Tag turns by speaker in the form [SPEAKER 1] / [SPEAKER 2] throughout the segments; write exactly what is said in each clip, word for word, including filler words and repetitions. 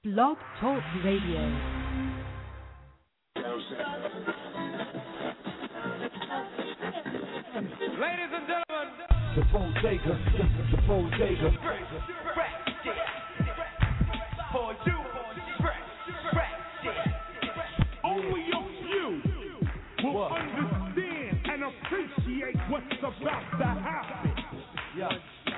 [SPEAKER 1] Blog Talk Radio.
[SPEAKER 2] Ladies and gentlemen,
[SPEAKER 3] the Bodega, the Bodega.
[SPEAKER 2] For you, only a few will what? understand and appreciate what's about to happen.
[SPEAKER 3] Yeah.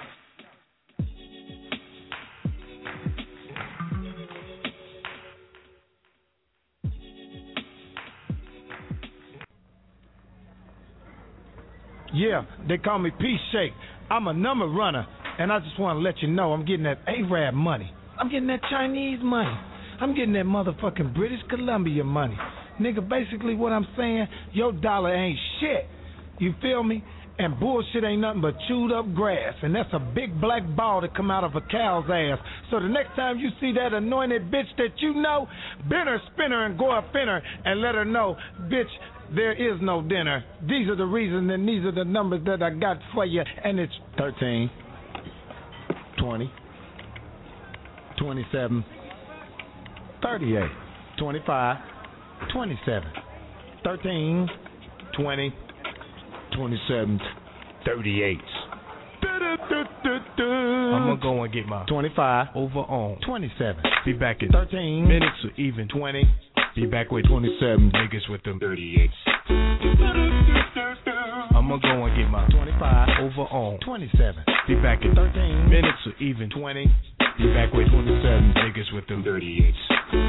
[SPEAKER 4] Yeah, they call me Peace Shake. I'm a number runner, and I just want to let you know I'm getting that Arab money. I'm getting that Chinese money. I'm getting that motherfucking British Columbia money. Nigga, basically what I'm saying, your dollar ain't shit. You feel me? And bullshit ain't nothing but chewed up grass. And that's a big black ball that come out of a cow's ass. So the next time you see that anointed bitch that you know, bend her, spin her, and go up in her and let her know, bitch, there is no dinner. These are the reasons and these are the numbers that I got for you. And it's thirteen, twenty, twenty-seven, thirty-eight, twenty-five, twenty-seven, thirteen, twenty, twenty-seven, thirty-eight.
[SPEAKER 5] I'ma go and get my
[SPEAKER 4] twenty-five
[SPEAKER 5] over on
[SPEAKER 4] twenty-seven.
[SPEAKER 5] Be back in
[SPEAKER 4] thirteen
[SPEAKER 5] minutes or even
[SPEAKER 4] twenty.
[SPEAKER 5] Be back with
[SPEAKER 4] twenty-seven
[SPEAKER 5] niggas with them thirty-eights. I'ma go and get my
[SPEAKER 4] twenty-five
[SPEAKER 5] over on
[SPEAKER 4] twenty-seven.
[SPEAKER 5] Be back in
[SPEAKER 4] thirteen
[SPEAKER 5] minutes or even
[SPEAKER 4] twenty.
[SPEAKER 5] Be back with
[SPEAKER 4] twenty-seven
[SPEAKER 5] niggas with them thirty-eights.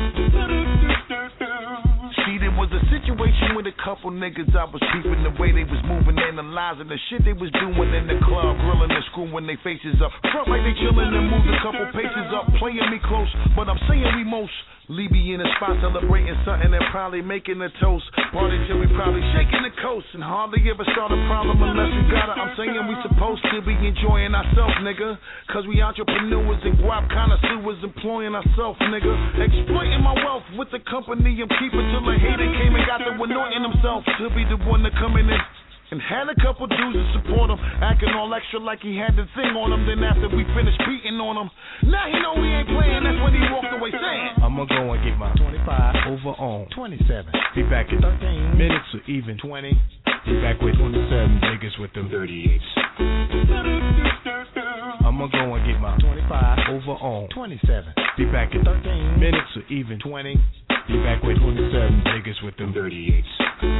[SPEAKER 6] See, there was a situation with a couple niggas I was peeping the way they was moving, analyzing the shit they was doing in the club, grilling and screwing their faces up. Front like they chillin' and moved a couple paces up, playing me close, but I'm saying we most Libby in a spot celebrating something and probably making a toast. Party till we probably shaking the coast and hardly ever start a problem unless we got it. I'm saying we supposed to be enjoying ourselves, nigga, cause we entrepreneurs and guap connoisseurs employing ourselves, nigga. Exploiting my wealth with the company I'm keeping till a hater came and got the anointing himself to be the one to come in and And had a couple dudes to support him, acting all extra like he had the thing on him. Then after we finished beating on him, now he know we ain't playing. That's when he walked away saying,
[SPEAKER 5] I'ma go and get my
[SPEAKER 4] twenty-five
[SPEAKER 5] over on
[SPEAKER 4] twenty-seven.
[SPEAKER 5] Be back in
[SPEAKER 4] thirteen
[SPEAKER 5] minutes or even
[SPEAKER 4] twenty.
[SPEAKER 5] Be back with
[SPEAKER 4] twenty-seven
[SPEAKER 5] niggas with them thirty-eights. I'ma go and get my
[SPEAKER 4] twenty-five
[SPEAKER 5] over on
[SPEAKER 4] twenty-seven.
[SPEAKER 5] Be back in
[SPEAKER 4] thirteen
[SPEAKER 5] minutes or even
[SPEAKER 4] twenty.
[SPEAKER 5] Be back with
[SPEAKER 4] twenty-seven
[SPEAKER 5] niggas with them thirty-eights.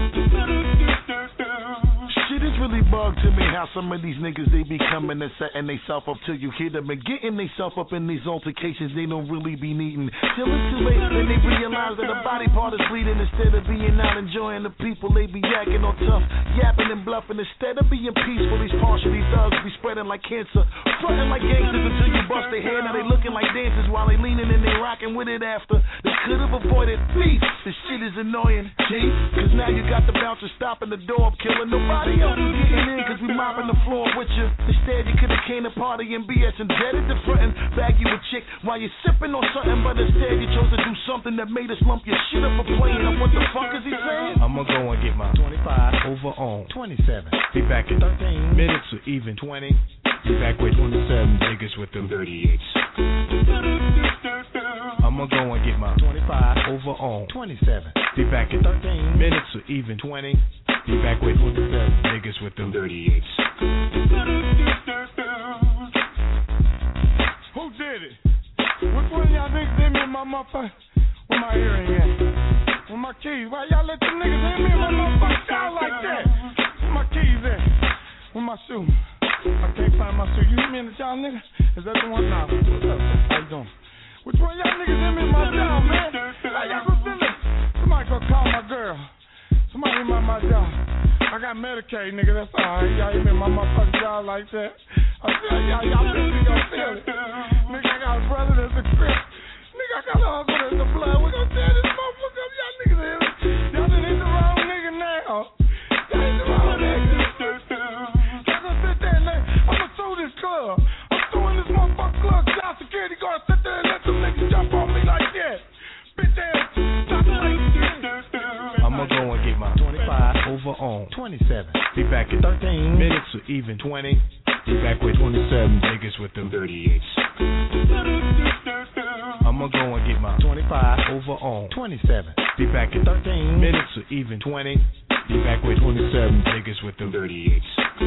[SPEAKER 6] shit is really bugged to me how some of these niggas they be coming and setting they self up till you hear them and getting they self up in these altercations they don't really be needing. Till it's too late then they realize that a body part is bleeding. Instead of being out enjoying the people they be yakking on tough, yapping and bluffing. Instead of being peaceful, these partially thugs be spreading like cancer, fronting like gangsters until you bust their head. Now they looking like dancers while they leaning and they rocking with it after. They could have avoided beef. This shit is annoying, G, cause now you got the bouncer stopping the door up, killing nobody else is getting in cause we mopping the floor with you. Instead you could've came to party and B S and dead at the front and bag you a chick while you're sipping on something, but instead you chose to do something that made us lump your shit up for playing. And what the fuck is he saying?
[SPEAKER 5] I'ma go and get my
[SPEAKER 4] twenty-five
[SPEAKER 5] over on
[SPEAKER 4] twenty-seven.
[SPEAKER 5] Be back in
[SPEAKER 4] thirteen
[SPEAKER 5] minutes or even
[SPEAKER 4] twenty.
[SPEAKER 5] Be back with
[SPEAKER 4] twenty-seven
[SPEAKER 5] niggas with them thirty-eights. I'ma go and get my
[SPEAKER 4] twenty-five
[SPEAKER 5] over on
[SPEAKER 4] twenty-seven.
[SPEAKER 5] Be back in
[SPEAKER 4] thirteen
[SPEAKER 5] minutes or even
[SPEAKER 4] twenty.
[SPEAKER 5] Be back with
[SPEAKER 4] twenty-seven
[SPEAKER 5] niggas with them thirty-eights.
[SPEAKER 2] Who did it? Which one of y'all niggas hit me in my motherfucker? Where my earring at? Where my keys? Why y'all let them niggas hit me in my motherfucker style like that? Where my keys at? Where my shoe? I can't find my shoe. You hit me in the y'all nigga? Is that the one now? What's up? How you doing? Which one of y'all niggas hit me in my job, man? How y'all gonna send it? Somebody gonna call my girl. Somebody hit me in my job. I got Medicaid, nigga. That's all right. Y'all hit me in my motherfucking job like that. I feel y'all, y'all bitches gonna feel it. Nigga, I got a brother that's a crip. Nigga, I got an uncle that's a blood. We gonna tear this motherfucker up. Y'all niggas hit it. Y'all done hit the wrong nigga now. Y'all hit the wrong nigga. Y'all gonna sit there and let, I'm gonna sue this club. I'm suing this motherfucking club. Y'all security guards sit there and let them niggas jump on me like that. Bitch ass. Stop like this.
[SPEAKER 5] I'ma go and get my
[SPEAKER 4] twenty-five
[SPEAKER 5] over on
[SPEAKER 4] twenty-seven.
[SPEAKER 5] Be back in
[SPEAKER 4] thirteen
[SPEAKER 5] minutes or even
[SPEAKER 4] twenty.
[SPEAKER 5] Be back with
[SPEAKER 4] twenty-seven
[SPEAKER 5] niggas with them thirty-eights. I'ma go and get mine.
[SPEAKER 4] twenty-five.
[SPEAKER 5] Over on.
[SPEAKER 4] twenty-seven.
[SPEAKER 5] Be back in
[SPEAKER 4] thirteen.
[SPEAKER 5] minutes or even
[SPEAKER 4] twenty.
[SPEAKER 5] Be back with
[SPEAKER 4] twenty-seven.
[SPEAKER 5] niggas with them thirty-eights.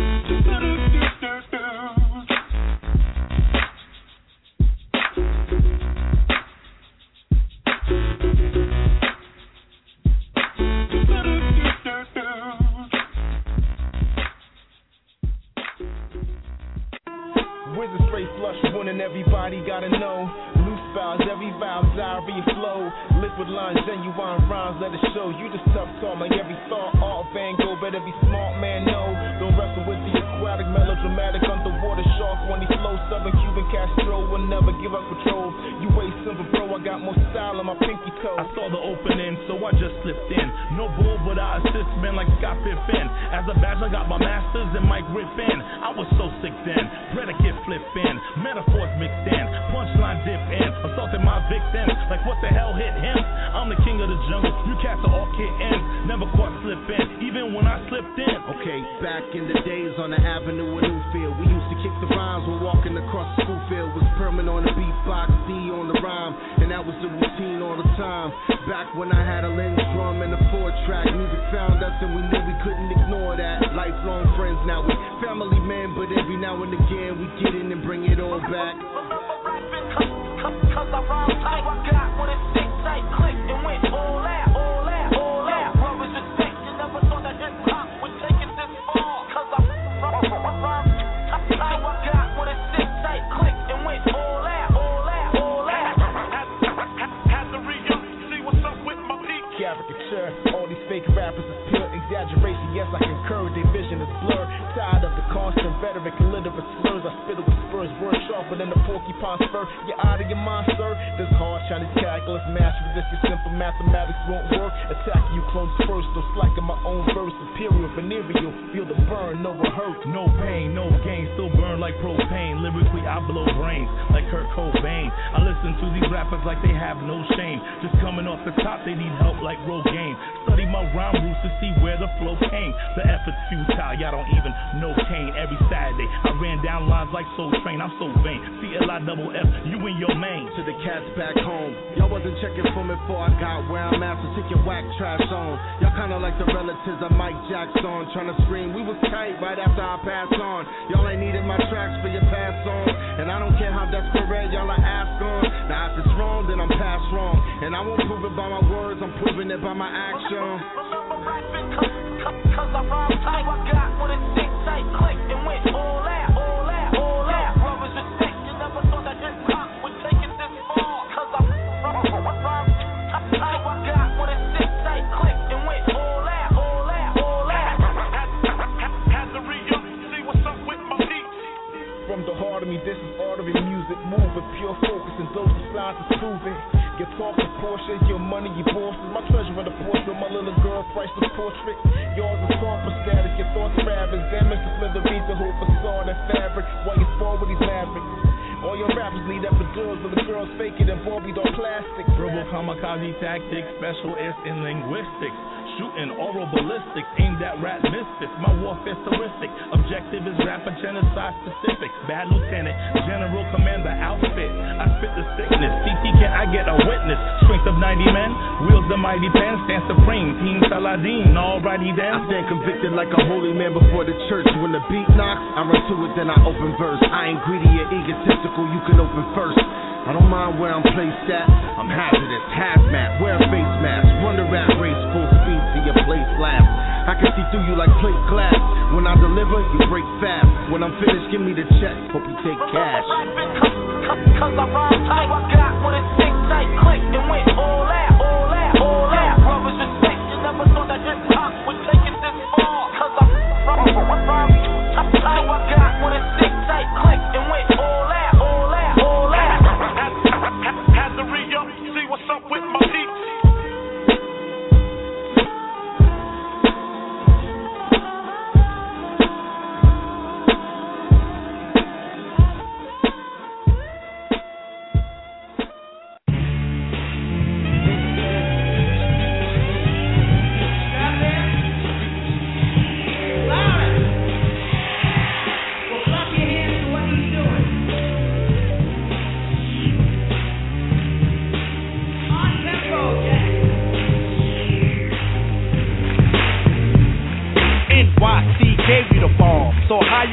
[SPEAKER 1] Wizard straight flush, winning everybody gotta know. Loose styles, every vibe, diarrhea flow. Liquid lines, genuine rhymes, let it show. You just tough talk, like every thought, art, Van Gogh, better be smart, man, no. Don't wrestle with the aquatic, melodramatic, underwater shark. When he flows, Southern Cuban Castro will never give up control. You way simple, bro, I got more style on my pinky toe.
[SPEAKER 7] I saw the opening, so I just slipped in. No bull, but I assist men like Scott Pippen. As a badge, I got my masters and Mike Rippin. I was so sick then, predicate flip in, metaphors mixed in, punchline dip in, assaulting my victims, like what the hell hit him? I'm the king of the jungle, you cats are all kittens, never caught slipping, even when I slipped in.
[SPEAKER 1] Okay, back in the days on the avenue in Newfield, we used to kick the rhymes when walking across the school field. Was permanent on the beatbox, D on the rhyme, and that was the routine all the time. Back when I had a lens drum and a four track, music found us and we knew we couldn't ignore that. Lifelong friends, now we family men, but every now and again we get in and bring it all back.
[SPEAKER 8] Cause I rhyme tight, I got what it stick tight, click and went all out, all out, all out. Brothers respect, you never thought that hip hop would take it this far. Cause I rhyme tight, I got what it stick tight, click and went all out, all out, all out.
[SPEAKER 7] Had to re-up, see what's up with my peak.
[SPEAKER 1] Caricature, all these fake rappers is pure exaggeration. Yes, I concur, their vision is blurred. Tired of the constant rhetoric, illiterate slurs. I spit it with spurs, words sharper than the porcupine spur. You're out of your mind, sir. This hard Chinese calculus, math resist your simple mathematics won't work. Attacking you clones first, don't slack in my own verse. Superior, venereal, feel the burn, no rehearse.
[SPEAKER 7] No pain, no gain, still burn like propane. Lyrically, I blow brains like Kurt Cobain. I listen to these rappers like they have no shame. Just coming off the top, they need help like Rogaine. Study my rhyme roots to see where the flow came. The effort's futile, y'all don't even know Kane. Every Saturday, I ran down lines like Soul Train. I'm so vain. C L I double F, you and your main.
[SPEAKER 1] To the cats back home, y'all wasn't checking for me before I got where I'm at. So take your whack trash on. Y'all kinda like the relatives of Mike Jackson, trying to scream. We was tight right after I passed on. Y'all ain't needed my tracks for your pass on, and I don't care how desperate y'all are asked on. Now if it's wrong, then I'm past wrong, and I won't prove it by my words. I'm proving it by my action.
[SPEAKER 8] Cause I rhyme tight, I got what it stick tight, click and went all out, all out, all out. Brothers respect, you never thought that hip hop would take it this far. Cause I rhyme tight, I got what it stick tight, click and went all out, all out, all out.
[SPEAKER 7] Had to re-up, see what's up with my peak.
[SPEAKER 1] From the heart of me, this is artery music, move with pure focus and those the signs is proving. Your talk is Porsche, your money, your bosses. My treasure in the portrait, my little girl, priceless portrait. Yours is corporate status, your thoughts ravage. Damage the smithereens, the whole facade and fabric. While you fall with these mavericks. All your rappers need epidurals, but the girls fake it and Barbie don't plastic.
[SPEAKER 7] Verbal kamikaze tactics, specialist in linguistics. Shooting oral ballistics aimed at rap misfits. My warfare's terrific. Objective is rapper genocide specifics. Bad lieutenant, general commander outfit. I spit the sickness. C T, can I get a witness? Strength of ninety men. Wields the mighty pen. Stand supreme. Team Saladin. Alrighty then.
[SPEAKER 1] I stand convicted like a holy man before the church. When the beat knocks, I run to it, then I open verse. I ain't greedy or egotistical. You can open first. I don't mind where I'm placed at. I'm hazardous, hazmat, wear a face mask. Run the rap race, full speed to your place last. I can see through you like plate glass. When I deliver, you break fast. When I'm finished, give me the check. Hope you take cash.
[SPEAKER 8] Cause I rhyme tight, I got what it stick tight, click and went all out, all out, all out. Brothers respect, you never thought that hip hop would take it this far. Cause I rhyme tight, I got what it stick tight, click and went all out, all out, all out.
[SPEAKER 7] Had to re-up, see what's up with my peak.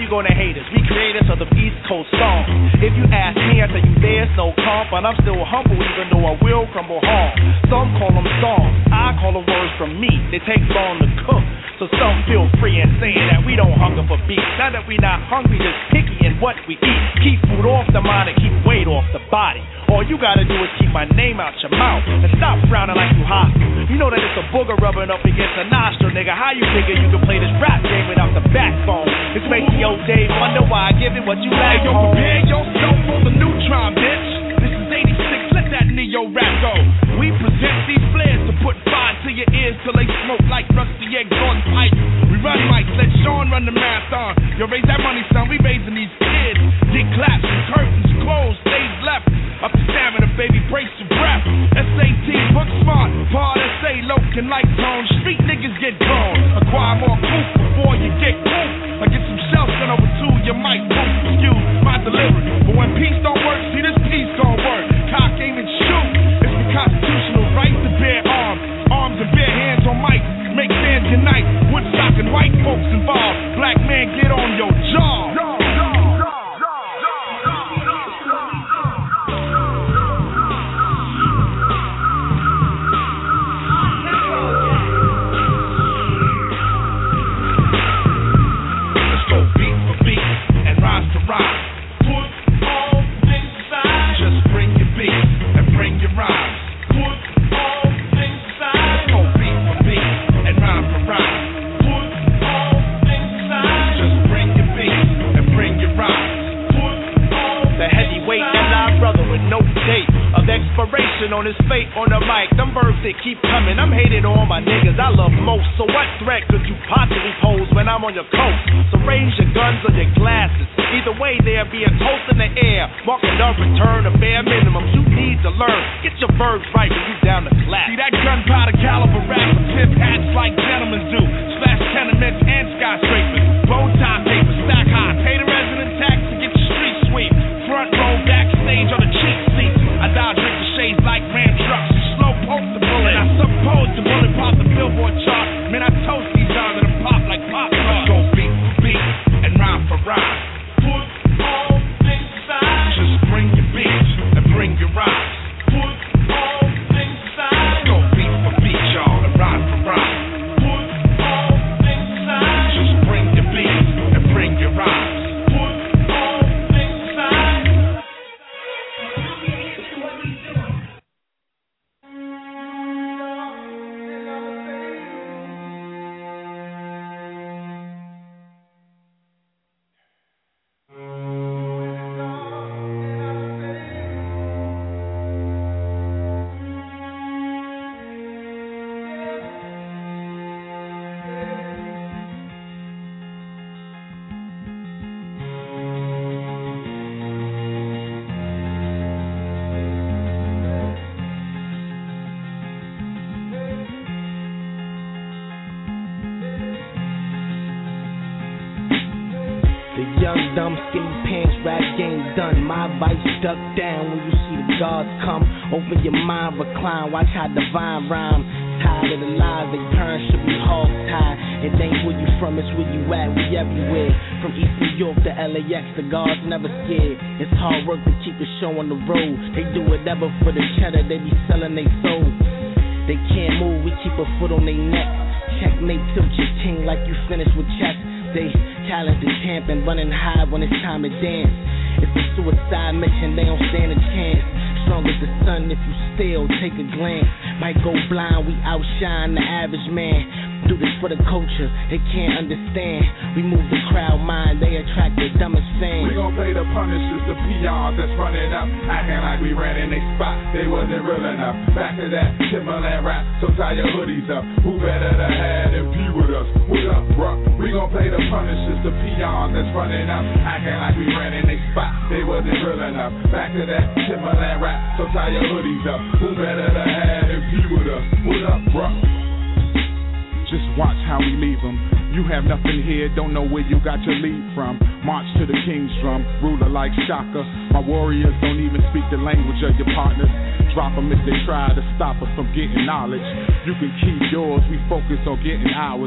[SPEAKER 9] gonna hate us. We creators of the East Coast song. If you ask me, I tell you there's no calm, but I'm still humble even though I will crumble hard. Some call them songs, I call them words from me. They take long to cook, so some feel free in saying that we don't hunger for beef. Not that we not hungry, just picky in what we eat. Keep food off the mind and keep weight off the body. All you gotta do is keep my name out your mouth and stop frowning like you hostile. You know that it's a booger rubbing up against a nostril, nigga. How you figure you can play this rap game without the backbone? It's making your day wonder why I give it what you like.
[SPEAKER 10] Hey, yo, prepare yourself for the neutron, bitch. This is eighty-six, let that neo rap go. We present these flares to put fire to your ears till they smoke like rusty exhaust pipes. We run mics, let Sean run the marathon. Yo, raise that money, son, we raising these kids. Get claps and curtains closed, stage left. Up the stamina, baby, brace your breath. S A T, book smart, part S A, Loken like tone. Street niggas get grown. Acquire more proof before you get cool. I get some shells sent over to you might proof. Excuse my delivery. But when peace don't work, see this piece gon' work. Cock, aim, and shoot. It's the constitutional right to bear arms. Arms and bare hands on mic. Make fans unite. Woodstock and white folks involved. Black man, get on your jaw.
[SPEAKER 9] On his fate on the mic, them birds that keep coming, I'm hated on my niggas I love most. So what threat could you possibly pose when I'm on your coast? So raise your guns or your glasses. Either way, there'll be a toast in the air, marking the return of bare minimums. You need to learn, get your verbs right when you down the class. See that gunpowder caliber rapper, tip hats like gentlemen do, slash tenements and skyscrapers, bow tie paper, stack high, pay the resident tax to get your street sweep. Front row, backstage on the cheap seats. I dodge ricochets like Ram trucks. Slow poke the bullet. I suppose the bullet pop the Billboard chart. Man, I toast these dogs and them pop like pop stars. Go beat for beat and rhyme for rhyme. Put all things aside. Just bring your beats and bring your rhymes. Put all things aside. Go beat for beat, y'all, and rhyme for rhyme. Put all things aside. Just bring your beats and bring your rhymes.
[SPEAKER 11] Dumb skinny pants, rap game done. My advice, duck down when you see the gods come. Open your mind, recline, watch how divine rhyme. Tired of the lies, they parents should be hog tied. It ain't where you from, it's where you at, we everywhere. From East New York to L A X, the guards never scared. It's hard work to keep the show on the road. They do whatever for the cheddar, they be selling they soul. They can't move, we keep a foot on their neck. Checkmate, tilt your ting like you finished with chess. They talented, tamping, running high when it's time to dance. It's a suicide mission, they don't stand a chance. Strong as the sun, if you still take a glance. Might go blind, we outshine the average man. Do this for the culture, they can't understand. We move the crowd mind, they attract the dumbest fans.
[SPEAKER 12] We gon' play the punishers, the peons that's running up, acting like we ran in they spot, they wasn't real enough. Back to that Timberland rap, so tie your hoodies up. Who better to have than be with us? What up, bruh? We gon' play the punishers, the peons that's running up, acting like we ran in they spot, they wasn't real enough. Back to that Timberland rap, so tie your hoodies up. Who better to have than be with us? What up, bruh?
[SPEAKER 13] Just watch how we leave them. You have nothing here, don't know where you got your lead from. March to the king's drum, ruler like Shaka. My warriors don't even speak the language of your partners. Drop them if they try to stop us from getting knowledge. You can keep yours, we focus on getting ours.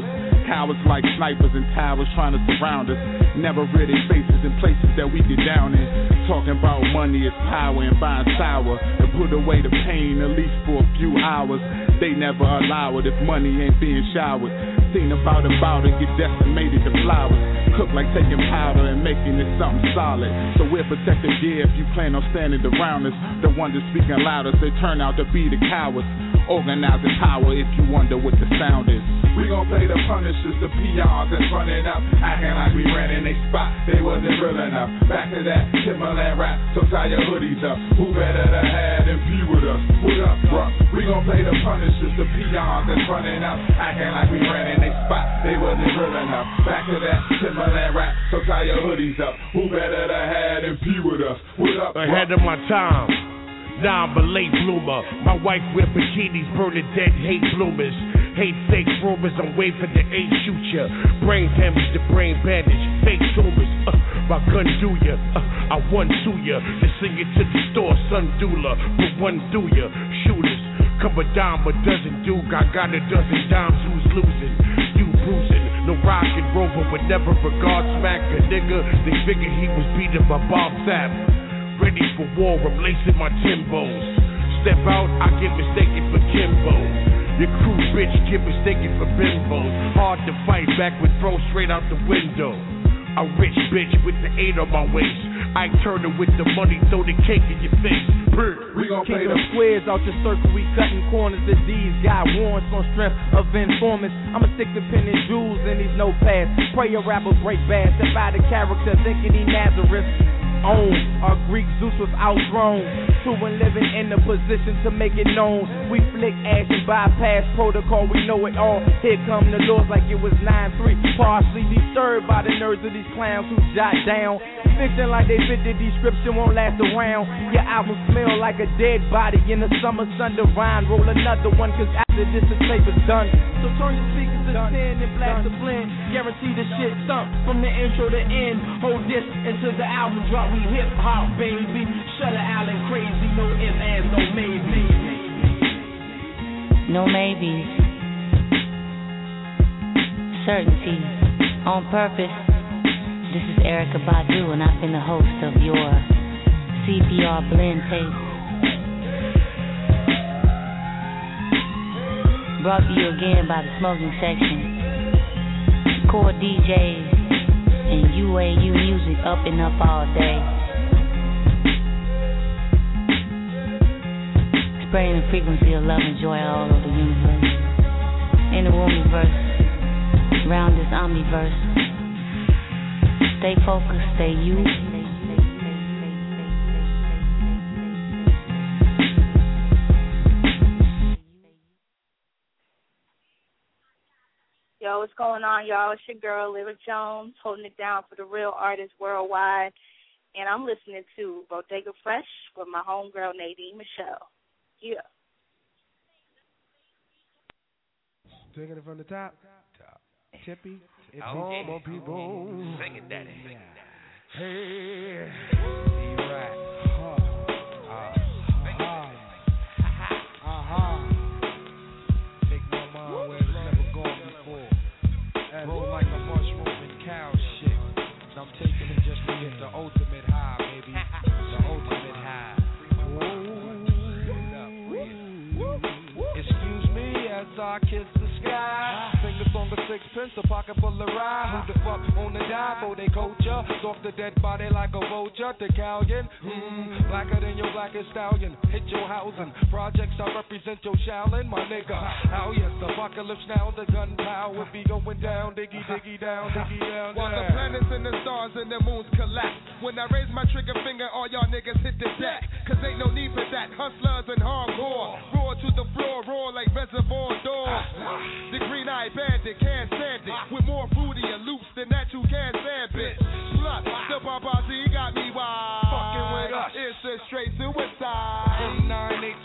[SPEAKER 13] Cowards like snipers and towers trying to surround us. Never read their faces in places that we get down in. Talking about money is power and buying sour. And put away the pain at least for a few hours. They never allow it if money ain't being showered. Seen about about it, get decimated to flowers. Cook like taking powder and making it something solid. So we're protective gear if you plan on standing around us. The ones that speaking loudest, they turn out to be the cowards. Organizing power if you wonder what the sound is.
[SPEAKER 12] We gon' play the punishers, the P Rs that's running up, acting like we ran in they spot, they wasn't real enough. Back to that Timberland rap, so tie your hoodies up. Who better to have than be with us? What up, bruh? We gon' play the punishers, the P Rs that's running up, acting like we ran in they spot, they wasn't real enough. Back to that Timberland rap, so tie your hoodies up. Who better to have than be with us? What up, bruh?
[SPEAKER 14] Ahead of my time. Nah, I'm a late bloomer. My wife wear bikinis, burning dead hate bloomers. Hate fake rumors, I'm waiting for the eight shoot ya. Brain damage, the brain bandage, fake tumors. Uh, my gun do ya, uh, I one to ya. Then sing it to the store, son doula. But one do ya, shooters. Come a dime, a dozen duke. I got a dozen dimes, who's losing? You bruising. No rock and roll, but would never regard smack a nigga. They figured he was beating my Bob Sapp. Ready for war, I'm lacing my Timbos. Step out, I get mistaken for Kimbo. Your crew bitch get mistaken for bimbos. Hard to fight back with throw straight out the window. A rich bitch with the eight on my waist. I turn her with the money, throw the cake in your face. Brr.
[SPEAKER 15] We gon' play the squares out your circle, we cutting corners of these. Got warrants on strength of informants. I'ma stick the pen and jewels in these notepads. Pray a rapper break bad, step out of character, thinking he Nazareth. Own our Greek Zeus was outgrown. True and living in the position to make it known. We flick ash and bypass protocol, we know it all. Here come the Lords like it was nine three. Partially disturbed by the nerves of these clowns who jot down. Fiction like they fit the description, won't last around. Your album smell like a dead body in the summer sun divine. Roll another one, cause after this the tape is done. So turn your speakers to ten and blast the blend. Guarantee the shit thump from the intro to end. Hold this until the album drop. We hip hop, baby. Shutter Allen crazy, no ifs, ands, no maybe.
[SPEAKER 16] No maybes. Certainty. On purpose. This is Erykah Badu, and I've been the host of your C P R blend tape. Brought to you again by the Smoking Section. Core D Js and U A U music up and up all day. Spreading the frequency of love and joy all over the universe. In the Wombiverse, round this omniverse. Stay focused, stay you.
[SPEAKER 17] Yo, what's going on, y'all? It's your girl, Lyric Jones, holding it down for the real artists worldwide. And I'm listening to Bodega Fresh with my homegirl, Nadine Michelle. Yeah.
[SPEAKER 18] Taking it from the top. Top. Tippy. It's
[SPEAKER 14] oh,
[SPEAKER 18] home
[SPEAKER 14] yeah.
[SPEAKER 18] on people.
[SPEAKER 14] Sing it, daddy. Sing it, daddy.
[SPEAKER 18] Hey. Right. Uh-huh. Uh-huh. Uh-huh. Make my mind where it's never gone before. And roll like a mushroom and cow shit. And I'm taking it just to get the ultimate high, baby. The ultimate high. Whoa. Excuse me as I kiss the sky. Fingers on the sixpence, a pocket full of rye. Who the fuck on the dive for they culture? Off the dead body like a vulture. The galleon, mmm, blacker than your blackest stallion. Hit your housing. Projects I represent your Shaolin, my nigga. How yes, the apocalypse now, the gunpowder be going down. Diggy, diggy down, diggy down.
[SPEAKER 19] While the planets and the stars and the moons collapse. When I raise my trigger finger, all y'all niggas hit the deck. Cause ain't no need for that. Hustlers and hardcore. Roar to the floor, roar like reservoir doors. The green eye bandit can't stand it. With more fruity and loops than that you can't stand, bitch. Plus, the Babazi got me wild.
[SPEAKER 18] Fucking with us.
[SPEAKER 19] It's a straight suicide.
[SPEAKER 18] eight nine eight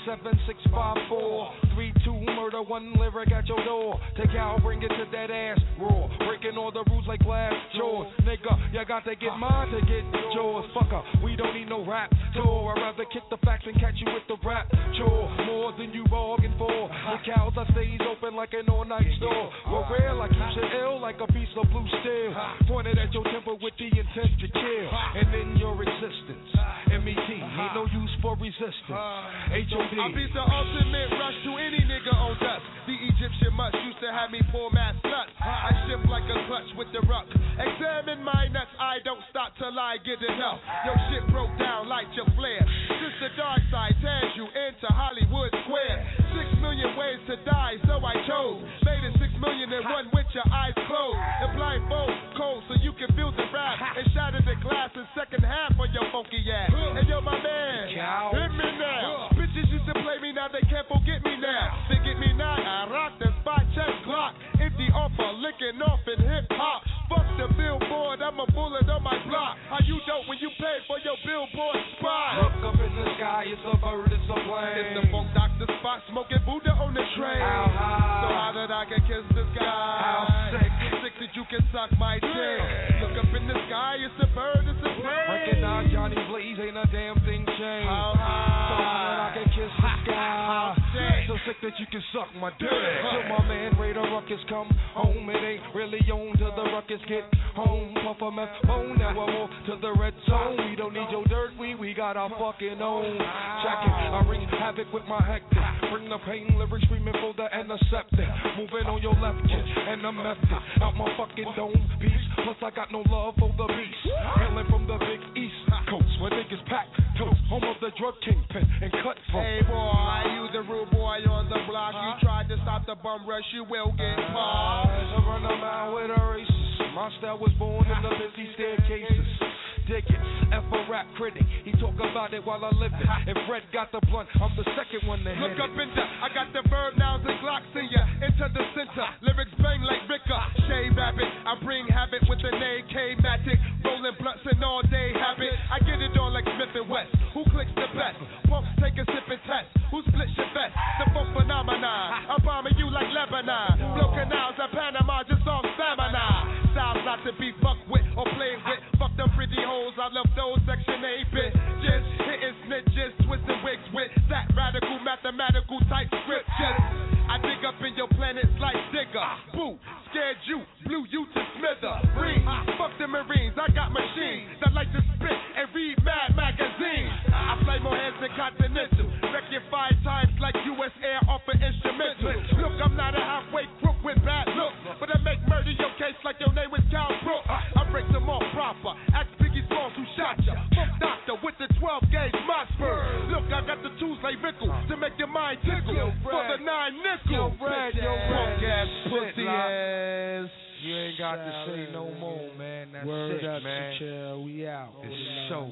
[SPEAKER 18] seven six five four three two murder, one lyric at your door. Take out, bring it to that ass raw. Breaking all the rules like glass jaws. Nigga, you got to get mine to get yours. Fucker, we don't need no rap tour. I'd rather kick the facts and catch you with the rap chore. More than you bargained for. The cows I stays open like an all-night store. We're real, I keep you ill like a piece of blue steel. Pointed at your temper with the intent to kill. And in your existence, M E T, ain't no use for resistance. H O D.
[SPEAKER 19] I beat the ultimate rush to any nigga on dust. The Egyptian must used to have me pour mad sluts. I shift like a clutch with the ruck. Examine my nuts, I don't stop till I get enough. Your shit broke down like your flare. Since the dark side tears you into Hollywood Square. Six million ways to die, so I chose. Made it six million and one with your eyes closed. And blindfold cold so you can feel the rap. And shatter the glass in second half on your funky ass. And yo, my man, hit me now. Bitches used to play me, now they can't forget me now. They get me now, I rock the spot, check Glock. Empty offer, licking off in hip hop. Fuck the billboard, I'm a bullet on my block. How you dope when you pay for your billboard spot?
[SPEAKER 18] Look up in the sky, it's a bird, it's a plane.
[SPEAKER 19] It's the funk doctor spot, smoking Buddha on the train.
[SPEAKER 18] How high?
[SPEAKER 19] So how did I get kiss the sky?
[SPEAKER 18] How sick?
[SPEAKER 19] So sick that you can suck my dick. Look up in the sky, it's a bird, it's a plane.
[SPEAKER 18] Recognize Johnny Blaze, ain't a damn thing changed.
[SPEAKER 19] How high?
[SPEAKER 18] So how did I get kiss the sky?
[SPEAKER 19] How sick?
[SPEAKER 18] So sick that you can suck my dick. Till my man Raider Ruckus come home, it ain't really on till the ruckus get home. Puff a meth bone, now we're more to the red zone. We don't need your dirt, we we got our fucking own. Check it, I wreak havoc with my hectic. Bring the pain, lyrics screaming for the antiseptic. Moving on your left kid, and the method out my fucking dome piece. Plus I got no love for the beast. Hailing from the big east coast, where niggas pack toast, home of the drug kingpin and cut from.
[SPEAKER 19] Hey boy, you the rude boy on the block. You tried to stop the bum rush, you will get popped.
[SPEAKER 18] I run a mile with a racist. My style was born in the busy staircases. Dig it, F a rap critic. He talk about it while I live it. If Fred got the blunt, I'm the second one to hit
[SPEAKER 19] Look
[SPEAKER 18] it.
[SPEAKER 19] up in the, I got the verb nouns and glocks in ya. Into the center, lyrics bang like Ricker. Shea Rabbit, I bring habit with the name K-Matic. Rolling blunts and all day habit. I get it on like Smith and West. Who clicks the best? Punks take a sip and test. Who splits your vest? The funk phenomenon. I'm bombing you like Lebanon. Blow canals at Panama, just on stamina. Styles not to be fucked with or played with. Fuck them pretty hoes, I love those section eight bit. Just hitting snitches, twisting wigs with that radical mathematical type scriptures. I dig up in your planets like Digger. Boo, scared you, blew you to smither. Ring, fuck the Marines, I got machines that like to spit and read Mad magazines. I play more heads than Continental. Wreck you five times like U S Air off an instrumental. Look, I'm not a halfway crook with bad looks, but I make murder your case like your name was Cal Brooks. I break them all proper. Ask Biggie Smalls who shot ya. Funk doctor with the twelve gauge Mossberg. Look, I got the tools like Rickle to make your mind tickle. For the nine nickel.
[SPEAKER 18] Yo, Fred, yo,
[SPEAKER 19] Punk
[SPEAKER 18] Fred.
[SPEAKER 19] ass, pussy ass.
[SPEAKER 18] You ain't got to say no more, man. That's
[SPEAKER 11] Word
[SPEAKER 18] it,
[SPEAKER 11] up,
[SPEAKER 18] man.
[SPEAKER 11] Chill, we out.
[SPEAKER 18] It's so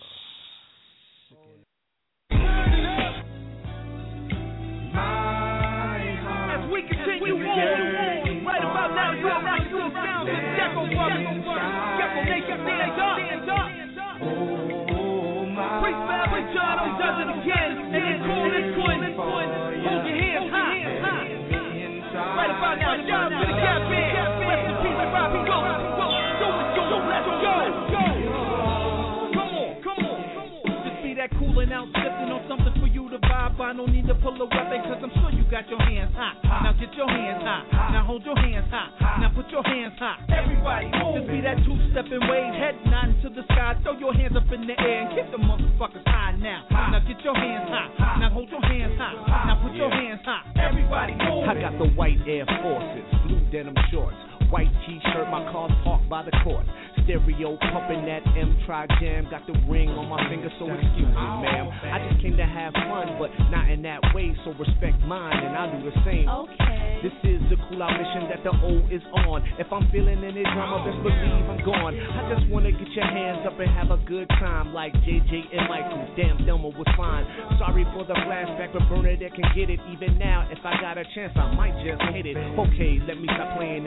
[SPEAKER 8] As we continue on, right about now, you're rocking to the sounds of Gecko Brothers. Gecko Nation, stand up. Priest Bad Richard does it again, and then call this one. Hold your hands high. Right about now, shout out to the Gap Band. Rest in peace, like Robbie Wilson. Do it, do it, let's go. Come on, come on. Just be that cooling out, sipping on something for you to vibe. I don't need to pull a weapon, cause I'm sure you got your hands hot. Now get your hands hot. Now hold your hands hot. Now put your hands hot. Everybody move. Just be that two-stepping wave, head nodding to the sky. Throw your hands up in the air and get the motherfuckers high now. Now get your hands hot. Now hold your hands hot. Now put your hands hot. Everybody move.
[SPEAKER 11] I got the white Air Forces, blue denim shorts, white t-shirt, my car's parked by the court. Stereo pumping that M-Tri jam, got the ring on my finger, so excuse me, ma'am. I just came to have fun, but not in that way, so respect mine and I'll do the same.
[SPEAKER 16] Okay.
[SPEAKER 11] This is the cool out mission that the O is on. If I'm feeling any drama, best believe I'm gone. I just wanna get your hands up and have a good time, like J J and Michael. Damn, Thelma was fine. Sorry for the flashback, but Bernadette can get it. Even now, if I got a chance, I might just hit it. Okay, let me stop playing and get back to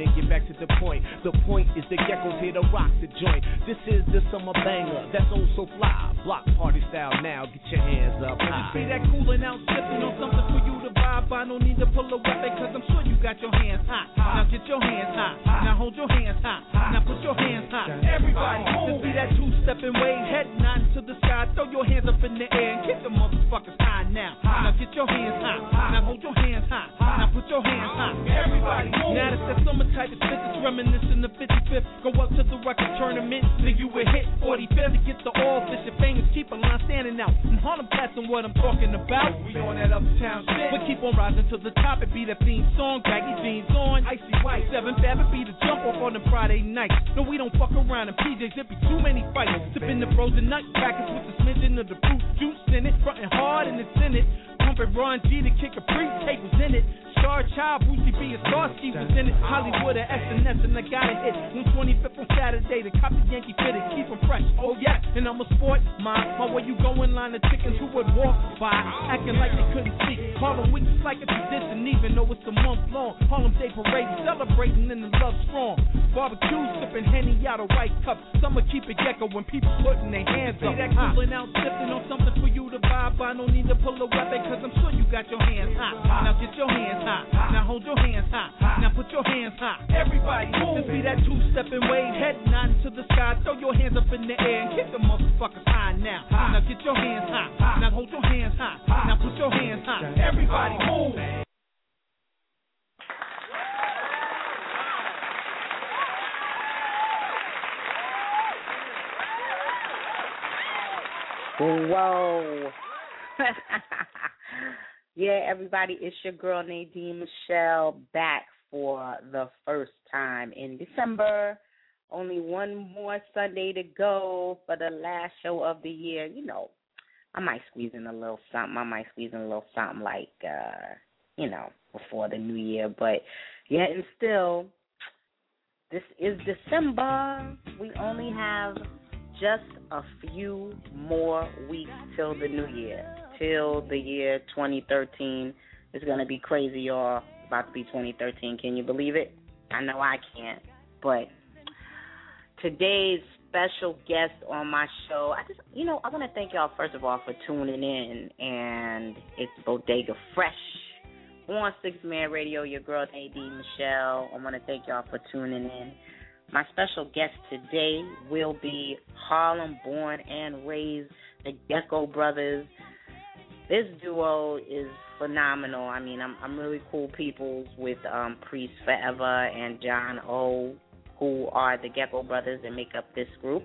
[SPEAKER 20] to the point. The point is the Gecko's here to rock the joint. This is the summer banger that's oh so fly. Block party style now, get your hands up high. See that cooling out, sipping on something for you to vibe. I don't need to pull a weapon, cause I'm sure you got your hands hot. Now get your hands hot. Now hold your hands hot. Now put your hands hot. Everybody move. See that two-stepping wave, head nodding to the sky. Throw your hands up in the air and get the motherfuckers high now. Now get your hands hot. Now hold your hands hot. Now put your hands hot. Everybody move. Now that's that summer type of shit that's reminiscent of fifty-fifth. Go up to the record tournament, think you would hit forty-fifth to get the all fish and famous. Keep a line standing out. In Harlem, that's what I'm talking about. We on that uptown shit. We keep on rising to the top. It be that theme song, baggy jeans on, icy white. Seven fab, it be the jump off on the Friday night. No, we don't fuck around in P Js. It be too many fights. Sipping the frozen nut crackers with the smidgen of the fruit juice in it. Frontin' hard and it's in it. Pumping Ron G to kick a pre tables in it. Star Child, Boosie B, and Starsky was in it. Hollywood and S and S, and I got it hit. one twenty-fifth on Saturday, the cop the Yankee fitted, keep them fresh. Oh yeah, and I'm a sport, my, my way you go in line of chickens who would walk by, acting like they couldn't see. Harlem Week is like a tradition, even though it's a month long. Harlem Day Parade, celebrating in the love strong. Barbecue, sipping Henny out of white cup. Summer keep it Gecko when people putting their hands up. See that cooling out, sipping on something for you to vibe. I don't need to pull a weapon, cause I'm sure you got your hands hot. Now get your hands hot. Now hold your hands hot. Now put your hands hot. Everybody move. See that two-stepping wave, head nodding to the sky. Throw your hands up in the air and get the motherfuckers high now. Now get your hands hot. Now hold your hands hot. Now put your hands hot. Everybody move.
[SPEAKER 21] Whoa. Yeah, everybody, it's your girl Nadine Michelle back for the first time in December. Only one more Sunday to go for the last show of the year. You know, I might squeeze in a little something. I might squeeze in a little something like, uh, you know, before the new year. But yet and still, this is December. We only have just a few more weeks till the new year. Till the year twenty thirteen. It's going to be crazy, y'all. About to be twenty thirteen. Can you believe it? I know I can't. But today's special guest on my show, I just, you know, I want to thank y'all, first of all, for tuning in. And it's Bodega Fresh on Six Man Radio, your girl Nadine Michelle. I want to thank y'all for tuning in. My special guest today will be Harlem born and raised, the Gecko Brothers. This duo is phenomenal. I mean, I'm I'm really cool people with um, Priest Forever and John O, who are the Gecko Brothers and make up this group.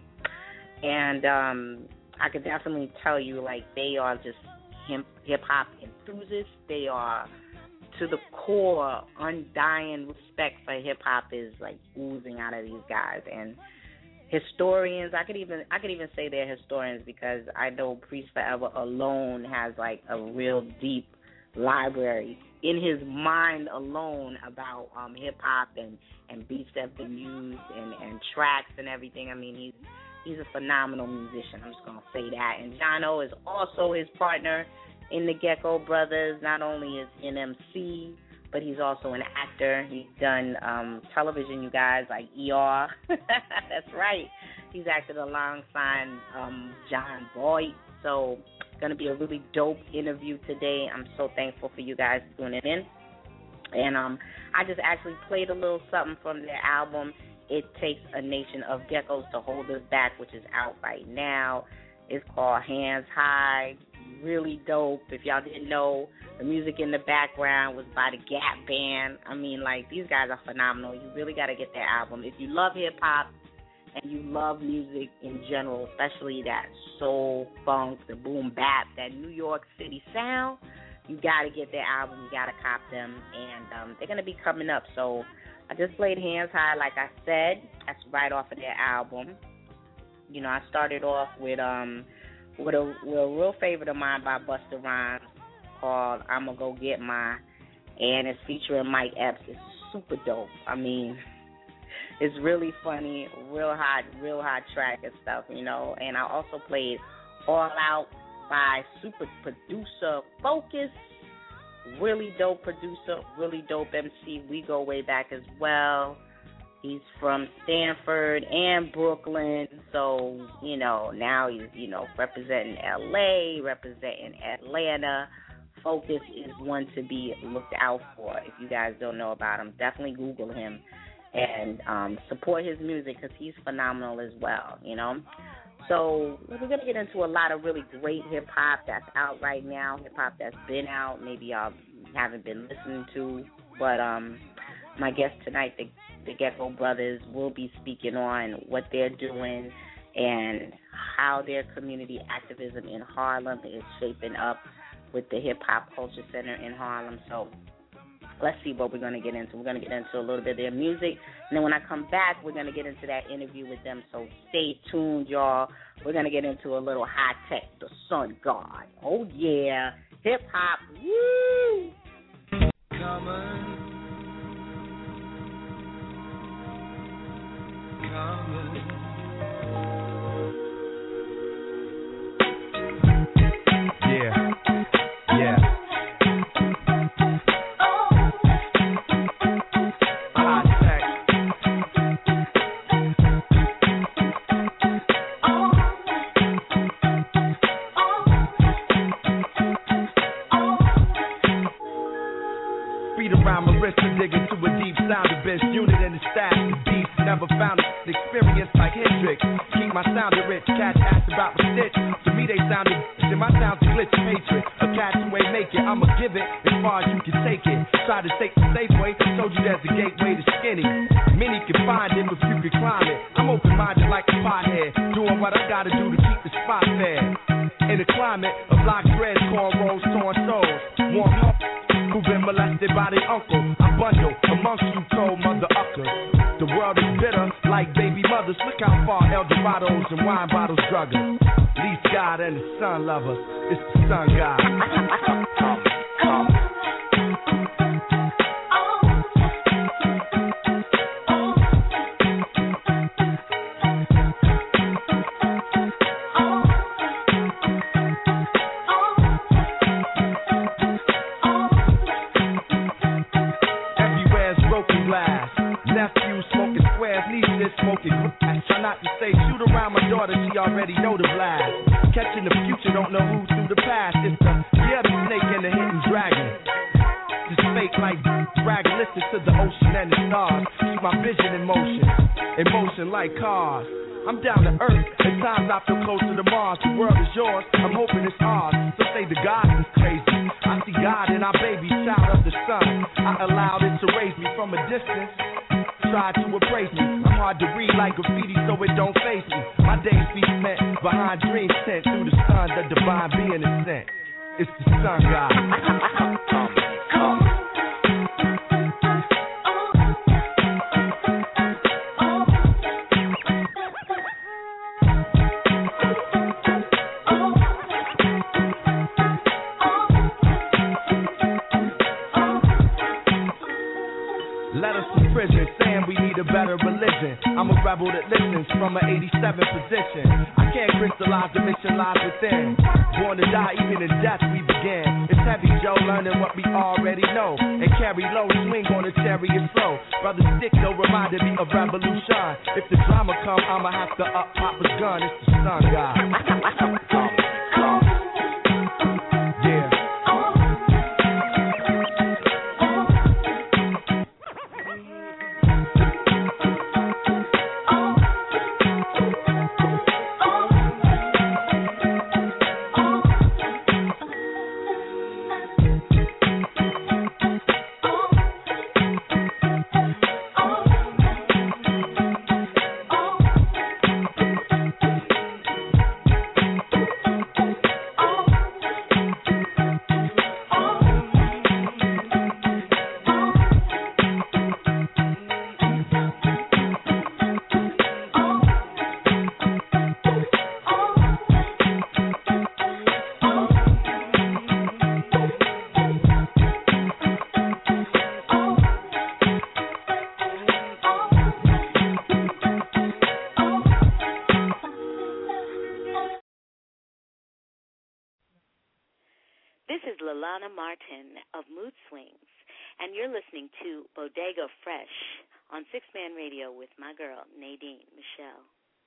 [SPEAKER 21] And um, I could definitely tell you, like, they are just hip-hop enthusiasts. They are, to the core, undying respect for hip-hop is, like, oozing out of these guys. And historians, I could even I could even say they're historians, because I know Priest Forever alone has like a real deep library in his mind alone about um, hip hop and, and beats that have been used and, and tracks and everything. I mean, he's he's a phenomenal musician. I'm just gonna say that. And John O is also his partner in the Gecko Brothers. Not only is an M C, but he's also an actor. He's done um, television, you guys, like E R. That's right. He's acted alongside um, John Boyd. So it's going to be a really dope interview today. I'm so thankful for you guys tuning in. And um, I just actually played a little something from their album, It Takes a Nation of Geckos to Hold Us Back, which is out right now. It's called Hands High. Really dope. If y'all didn't know, the music in the background was by the Gap Band. I mean, like, these guys are phenomenal. You really got to get their album. If you love hip-hop and you love music in general, especially that soul, funk, the boom bap, that New York City sound, you got to get their album. You got to cop them. And um, they're going to be coming up. So I just played Hands High, like I said. That's right off of their album. You know, I started off with um with a, with a real favorite of mine by Busta Rhymes called I'ma Go Get Mine, and it's featuring Mike Epps. It's super dope. I mean, it's really funny, real hot, real hot track and stuff, you know. And I also played All Out by super producer Focus. Really dope producer, really dope M C. We go way back as well. He's from Stanford and Brooklyn, so, you know, now he's, you know, representing L A, representing Atlanta. Focus is one to be looked out for. If you guys don't know about him, definitely Google him and um, support his music because he's phenomenal as well, you know. So we're going to get into a lot of really great hip-hop that's out right now, hip-hop that's been out, maybe y'all haven't been listening to. But um, my guest tonight, the, the Gecko Brothers, will be speaking on what they're doing and how their community activism in Harlem is shaping up with the Hip Hop Culture Center in Harlem. So let's see what we're going to get into. We're going to get into a little bit of their music. And then when I come back, we're going to get into that interview with them. So stay tuned, y'all. We're going to get into a little high-tech, the Sun God. Oh, yeah. Hip-hop. Woo!
[SPEAKER 3] Coming. Coming.
[SPEAKER 22] Yeah. Yeah. Around my wrist and dig into a deep sound of best unit in the stack. The beast never found an experience like Hendrix. Keep my sound rich, cats asked about my stitch. To me they sounded and my sound's a glitch of hatred. A catch away make it, I'ma give it as far as you can take it. Try to take the safe way, told you there's a gateway to skinny. Many can find it if you can climb it. I'm open-minded like a pothead, doing what I gotta do to keep the spot fair. In the climate of locked dreads, cornrows, torn souls, warm up. Who've been molested by their uncle. I bundle amongst you cold mother uckers. The world is bitter like baby mothers. Look how far Eldorados and wine bottles drug us. Least God and the sun lovers. It's the sun God. Come, come. Try not to say shoot around my daughter, she already know the blast. Catching the future, don't know who through the past. It's the yeah, the snake and the hidden dragon. Just fake like dragon, listen to the ocean and the stars. Keep my vision in motion, in motion like cars. I'm down to earth, at times I feel closer to Mars. The world is yours, I'm hoping it's ours. So say the God is crazy. I see God in our baby, child of the sun. I allowed it to raise me from a distance. Try to appraise me. I'm hard to read like graffiti, so it don't face me. My days be spent behind dreams sent through the sun, the divine being is sent. It's the sun God. Come, come. A better religion. I'm a rebel that listens from an eighty-seven position. I can't crystallize the mission lies within. Born to die, even in death we begin. It's heavy, Joe, learning what we already know. And carry low, swing on a chariot slow. Brother Stick, though, reminded me of revolution. If the drama come, I'ma have to up Papa's gun. It's the sun God. Come, come. Yeah.
[SPEAKER 23] This is Lalana Martin of Mood Swings, and you're listening to Bodega Fresh
[SPEAKER 16] on Six Man Radio with my girl, Nadine Michelle.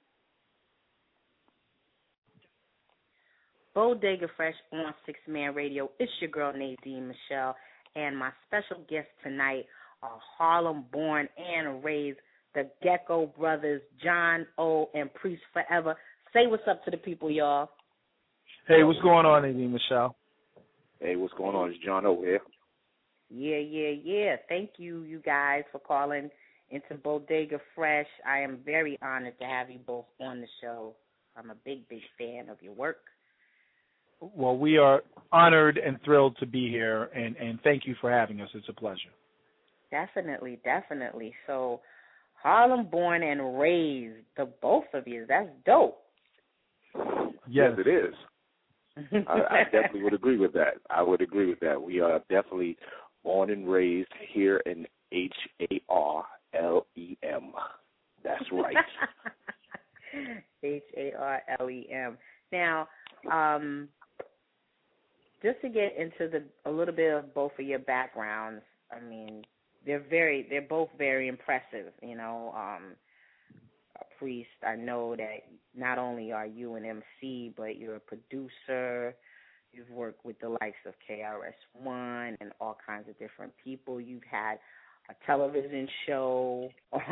[SPEAKER 21] Bodega Fresh on Six Man Radio. It's your girl, Nadine Michelle, and my special guests tonight are Harlem-born and raised, the Gecko Brothers, John O. and Priest Forever. Say what's up to the people, y'all.
[SPEAKER 2] Hey, what's going on, Nadine Michelle?
[SPEAKER 6] Hey, what's going on? It's John O here.
[SPEAKER 21] Yeah, yeah, yeah. Thank you, you guys, for calling into Bodega Fresh. I am very honored to have you both on the show. I'm a big, big fan of your work.
[SPEAKER 2] Well, we are honored and thrilled to be here, and, and thank you for having us. It's a pleasure.
[SPEAKER 21] Definitely, definitely. So, Harlem born and raised, the both of you. That's dope.
[SPEAKER 6] Yes, yes it is. I, I definitely would agree with that. I would agree with that. We are definitely born and raised here in H A R L E M. That's right.
[SPEAKER 21] H A R L E M. Now, um, just to get into the a little bit of both of your backgrounds, I mean, they're very, they're both very impressive. You know, um, Priest, I know that not only are you an M C, but you're a producer. You've worked with the likes of K R S One and all kinds of different people. You've had a television show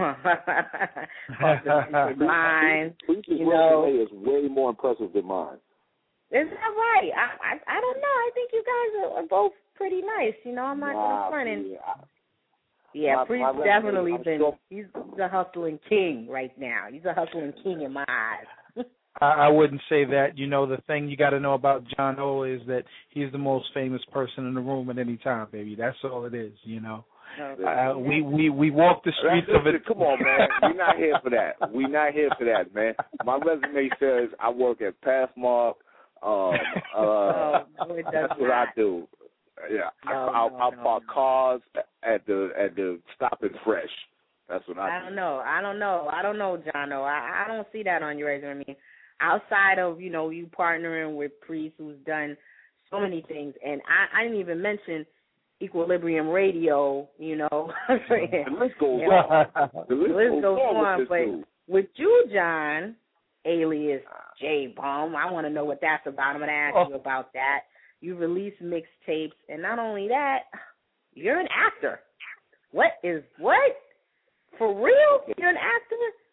[SPEAKER 21] called The Mind.
[SPEAKER 6] Priest's
[SPEAKER 21] you know,
[SPEAKER 6] resume is way more impressive than mine.
[SPEAKER 21] Is that right? I, I I don't know. I think you guys are, are both pretty nice. You know, I'm not
[SPEAKER 6] nah,
[SPEAKER 21] gonna front and
[SPEAKER 6] yeah,
[SPEAKER 21] yeah,
[SPEAKER 6] my,
[SPEAKER 21] Priest
[SPEAKER 6] my
[SPEAKER 21] definitely
[SPEAKER 6] resume,
[SPEAKER 21] been.
[SPEAKER 6] sure.
[SPEAKER 21] He's, he's a hustling king right now. He's a hustling king in my eyes.
[SPEAKER 2] I, I wouldn't say that. You know, the thing you got to know about John O is that he's the most famous person in the room at any time, baby. That's all it is. You know.
[SPEAKER 21] Okay.
[SPEAKER 2] Uh, we, we, we walk the streets
[SPEAKER 6] Listen,
[SPEAKER 2] of it.
[SPEAKER 6] Come on, man. We're not here for that. We're not here for that, man. My resume says I work at Pathmark. Um, uh,
[SPEAKER 21] oh, no, it does
[SPEAKER 6] that's
[SPEAKER 21] not.
[SPEAKER 6] what I do. Yeah,
[SPEAKER 21] No,
[SPEAKER 6] I, I,
[SPEAKER 21] no,
[SPEAKER 6] I
[SPEAKER 21] no,
[SPEAKER 6] park
[SPEAKER 21] no.
[SPEAKER 6] cars at the at the Stop and Fresh. That's what I,
[SPEAKER 21] I
[SPEAKER 6] do.
[SPEAKER 21] don't know. I don't know. I don't know, John. O. I, I don't see that on your resume. I mean, outside of, you know, you partnering with Priest, who's done so many things, and I, I didn't even mention Equilibrium Radio, you know.
[SPEAKER 6] The list goes
[SPEAKER 21] Yeah.
[SPEAKER 6] on. The list,
[SPEAKER 21] The list
[SPEAKER 6] goes,
[SPEAKER 21] goes
[SPEAKER 6] on.
[SPEAKER 21] on,
[SPEAKER 6] With
[SPEAKER 21] but
[SPEAKER 6] this dude.
[SPEAKER 21] with you, John, alias J Bomb, I want to know what that's about. I'm going to ask
[SPEAKER 2] Oh.
[SPEAKER 21] you about that. You release mixtapes, and not only that, you're an actor. What is what? For real? You're an actor?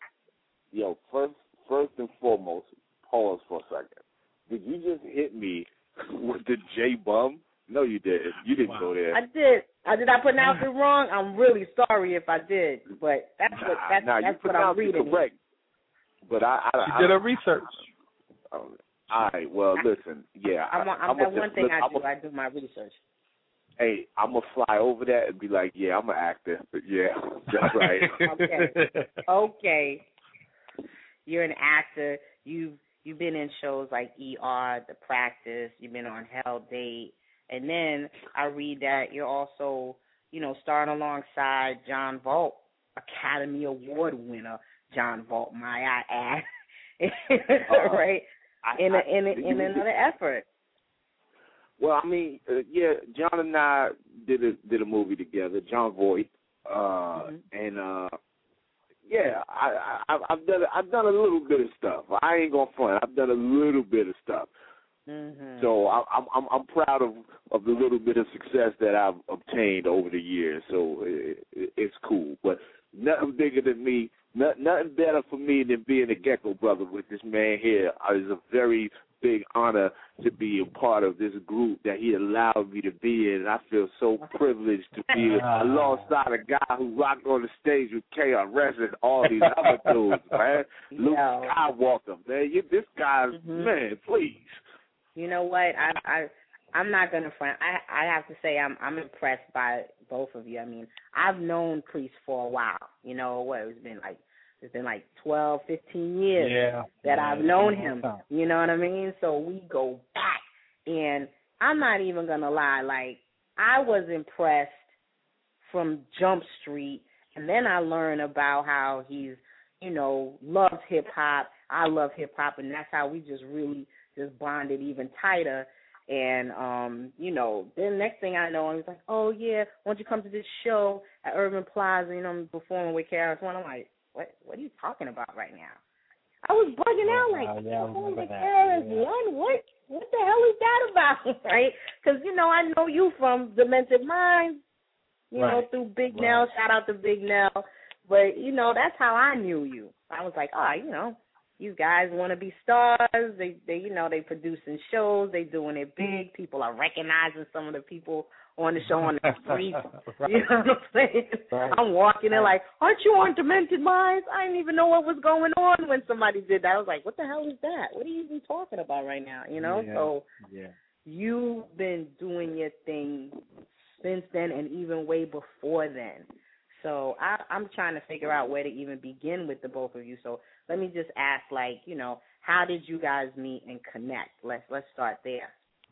[SPEAKER 6] Yo, first first and foremost, pause for a second. Did you just hit me with the J Bum? No, you didn't. You didn't
[SPEAKER 2] Wow.
[SPEAKER 6] go there.
[SPEAKER 21] I did. I did I pronounce it wrong? I'm really sorry if I did, but that's what that's,
[SPEAKER 6] nah,
[SPEAKER 21] that's
[SPEAKER 6] you
[SPEAKER 21] what I'm
[SPEAKER 6] pronounced it
[SPEAKER 21] reading.
[SPEAKER 6] correct. But I, I,
[SPEAKER 2] You
[SPEAKER 6] I
[SPEAKER 2] did a research.
[SPEAKER 6] Um, all right. Well, listen. Yeah,
[SPEAKER 21] I'm,
[SPEAKER 6] I,
[SPEAKER 21] I'm,
[SPEAKER 6] I'm
[SPEAKER 21] that's
[SPEAKER 6] a,
[SPEAKER 21] one thing
[SPEAKER 6] look,
[SPEAKER 21] I
[SPEAKER 6] I'm
[SPEAKER 21] do.
[SPEAKER 6] a,
[SPEAKER 21] I do my research.
[SPEAKER 6] Hey, I'm gonna fly over that and be like, yeah, I'm an actor. But yeah, that's right.
[SPEAKER 21] Okay. Okay. You're an actor. You've you've been in shows like E R, The Practice. You've been on Hell Date, and then I read that you're also, you know, starring alongside John Vault, Academy Award winner John Vault, might I add.
[SPEAKER 6] Uh,
[SPEAKER 21] right?
[SPEAKER 6] I,
[SPEAKER 21] In a,
[SPEAKER 6] I,
[SPEAKER 21] in a, in another effort.
[SPEAKER 6] Well, I mean, uh, yeah, John and I did a did a movie together, John Voight, uh,
[SPEAKER 21] Mm-hmm.
[SPEAKER 6] and uh, yeah, I, I I've done I've done a little bit of stuff. I ain't gonna front. I've done a little bit of stuff.
[SPEAKER 21] Mm-hmm.
[SPEAKER 6] So I, I'm I'm I'm proud of, of the little bit of success that I've obtained over the years. So it, it, it's cool, but nothing bigger than me. Not, nothing better for me than being a Gecko brother with this man here. It's a very big honor to be a part of this group that he allowed me to be in. And I feel so privileged to be alongside a guy who rocked on the stage with K R S and all these other dudes, man. Luke
[SPEAKER 21] Yeah.
[SPEAKER 6] Skywalker, man. You, this guy,
[SPEAKER 21] Mhm.
[SPEAKER 6] man, please.
[SPEAKER 21] You know what? I I I'm not gonna front. I I have to say I'm I'm impressed by both of you. I mean, I've known Priest for a while. You know what? It's been like it's been like twelve, fifteen years
[SPEAKER 2] Yeah.
[SPEAKER 21] that
[SPEAKER 2] Yeah,
[SPEAKER 21] I've
[SPEAKER 2] it's
[SPEAKER 21] known
[SPEAKER 2] been a long
[SPEAKER 21] him.
[SPEAKER 2] time.
[SPEAKER 21] You know what I mean? So we go back, and I'm not even gonna lie. Like I was impressed from Jump Street, and then I learned about how he's, you know, loves hip hop. I love hip hop, and that's how we just really just bonded even tighter. And, um, you know, then next thing I know, I was like, oh, yeah, why don't you come to this show at Urban Plaza, you know, I'm performing with K R S One. I'm like, what What are you talking about right now? I was bugging out, like,
[SPEAKER 2] yeah,
[SPEAKER 21] performing with K R S One? What, what the hell is that about, right? Because, you know, I know you from Demented Minds, you right. know, through Big right. Nell. Shout out to Big Nell. But, you know, that's how I knew you. I was like, oh, you know, these guys want to be stars. They, they, you know, they producing shows. They doing it big. People are recognizing some of the people on the show on the street. right. You know what I'm saying? Right. I'm walking in like, aren't you on Demented Minds? I didn't even know what was going on when somebody did that. I was like, what the hell is that? What are you even talking about right now? You know?
[SPEAKER 2] Yeah.
[SPEAKER 21] So
[SPEAKER 2] yeah.
[SPEAKER 21] you've been doing your thing since then and even way before then. So I, I'm trying to figure out where to even begin with the both of you. So let me just ask, like, you know, how did you guys meet and connect? Let's let's start there.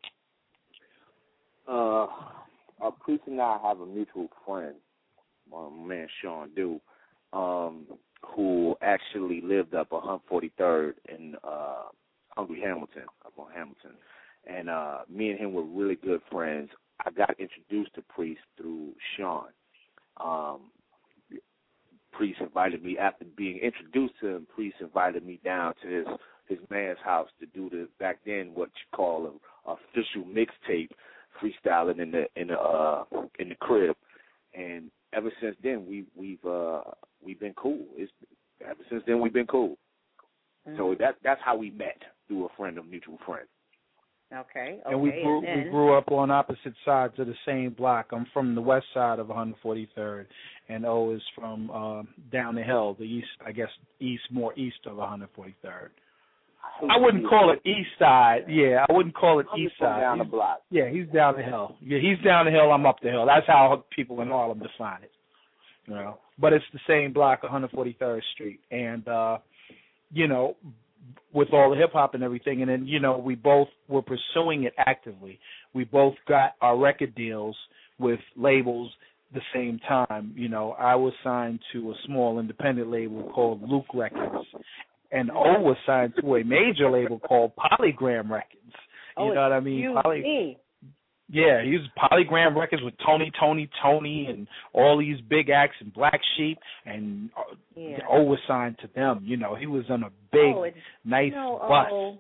[SPEAKER 6] Uh, uh Priest and I have a mutual friend, my man Sean Dew, um, who actually lived up on forty-third in uh, Hungry Hamilton, up on Hamilton. And uh, me and him were really good friends. I got introduced to Priest through Sean. Um, Priest invited me, after being introduced to him, Priest invited me down to his, his man's house to do the, back then, what you call an official mixtape, freestyling in the in the uh, in the crib. And ever since then, we we've uh, we've been cool. It's, ever since then, we've been cool. Mm-hmm. So that that's how we met, through a friend of mutual friend.
[SPEAKER 21] Okay, okay.
[SPEAKER 2] And we grew,
[SPEAKER 21] and then...
[SPEAKER 2] we grew up on opposite sides of the same block. I'm from the west side of one forty-third, and O is from uh, down the hill, the east, I guess, east, more east of one forty-third. I wouldn't call it east side. Yeah, I wouldn't call it
[SPEAKER 6] I'm
[SPEAKER 2] east side.
[SPEAKER 6] Down
[SPEAKER 2] he's,
[SPEAKER 6] the block.
[SPEAKER 2] Yeah, he's down the hill. Yeah, he's down the hill. I'm up the hill. That's how people in Harlem define it. You know, but it's the same block, one forty-third Street, and uh, you know, with all the hip hop and everything, and then you know, we both were pursuing it actively. We both got our record deals with labels the same time. You know, I was signed to a small independent label called Luke Records, and O was signed to a major label called Polygram Records. You
[SPEAKER 21] oh,
[SPEAKER 2] know what I mean?
[SPEAKER 21] Poly-
[SPEAKER 2] yeah, he was Polygram Records with Tony, Tony, Tony, and all these big acts and Black Sheep, and
[SPEAKER 21] yeah.
[SPEAKER 2] O was signed to them. You know, he was on a big,
[SPEAKER 21] oh,
[SPEAKER 2] nice
[SPEAKER 21] you know,
[SPEAKER 2] bus.
[SPEAKER 21] Oh.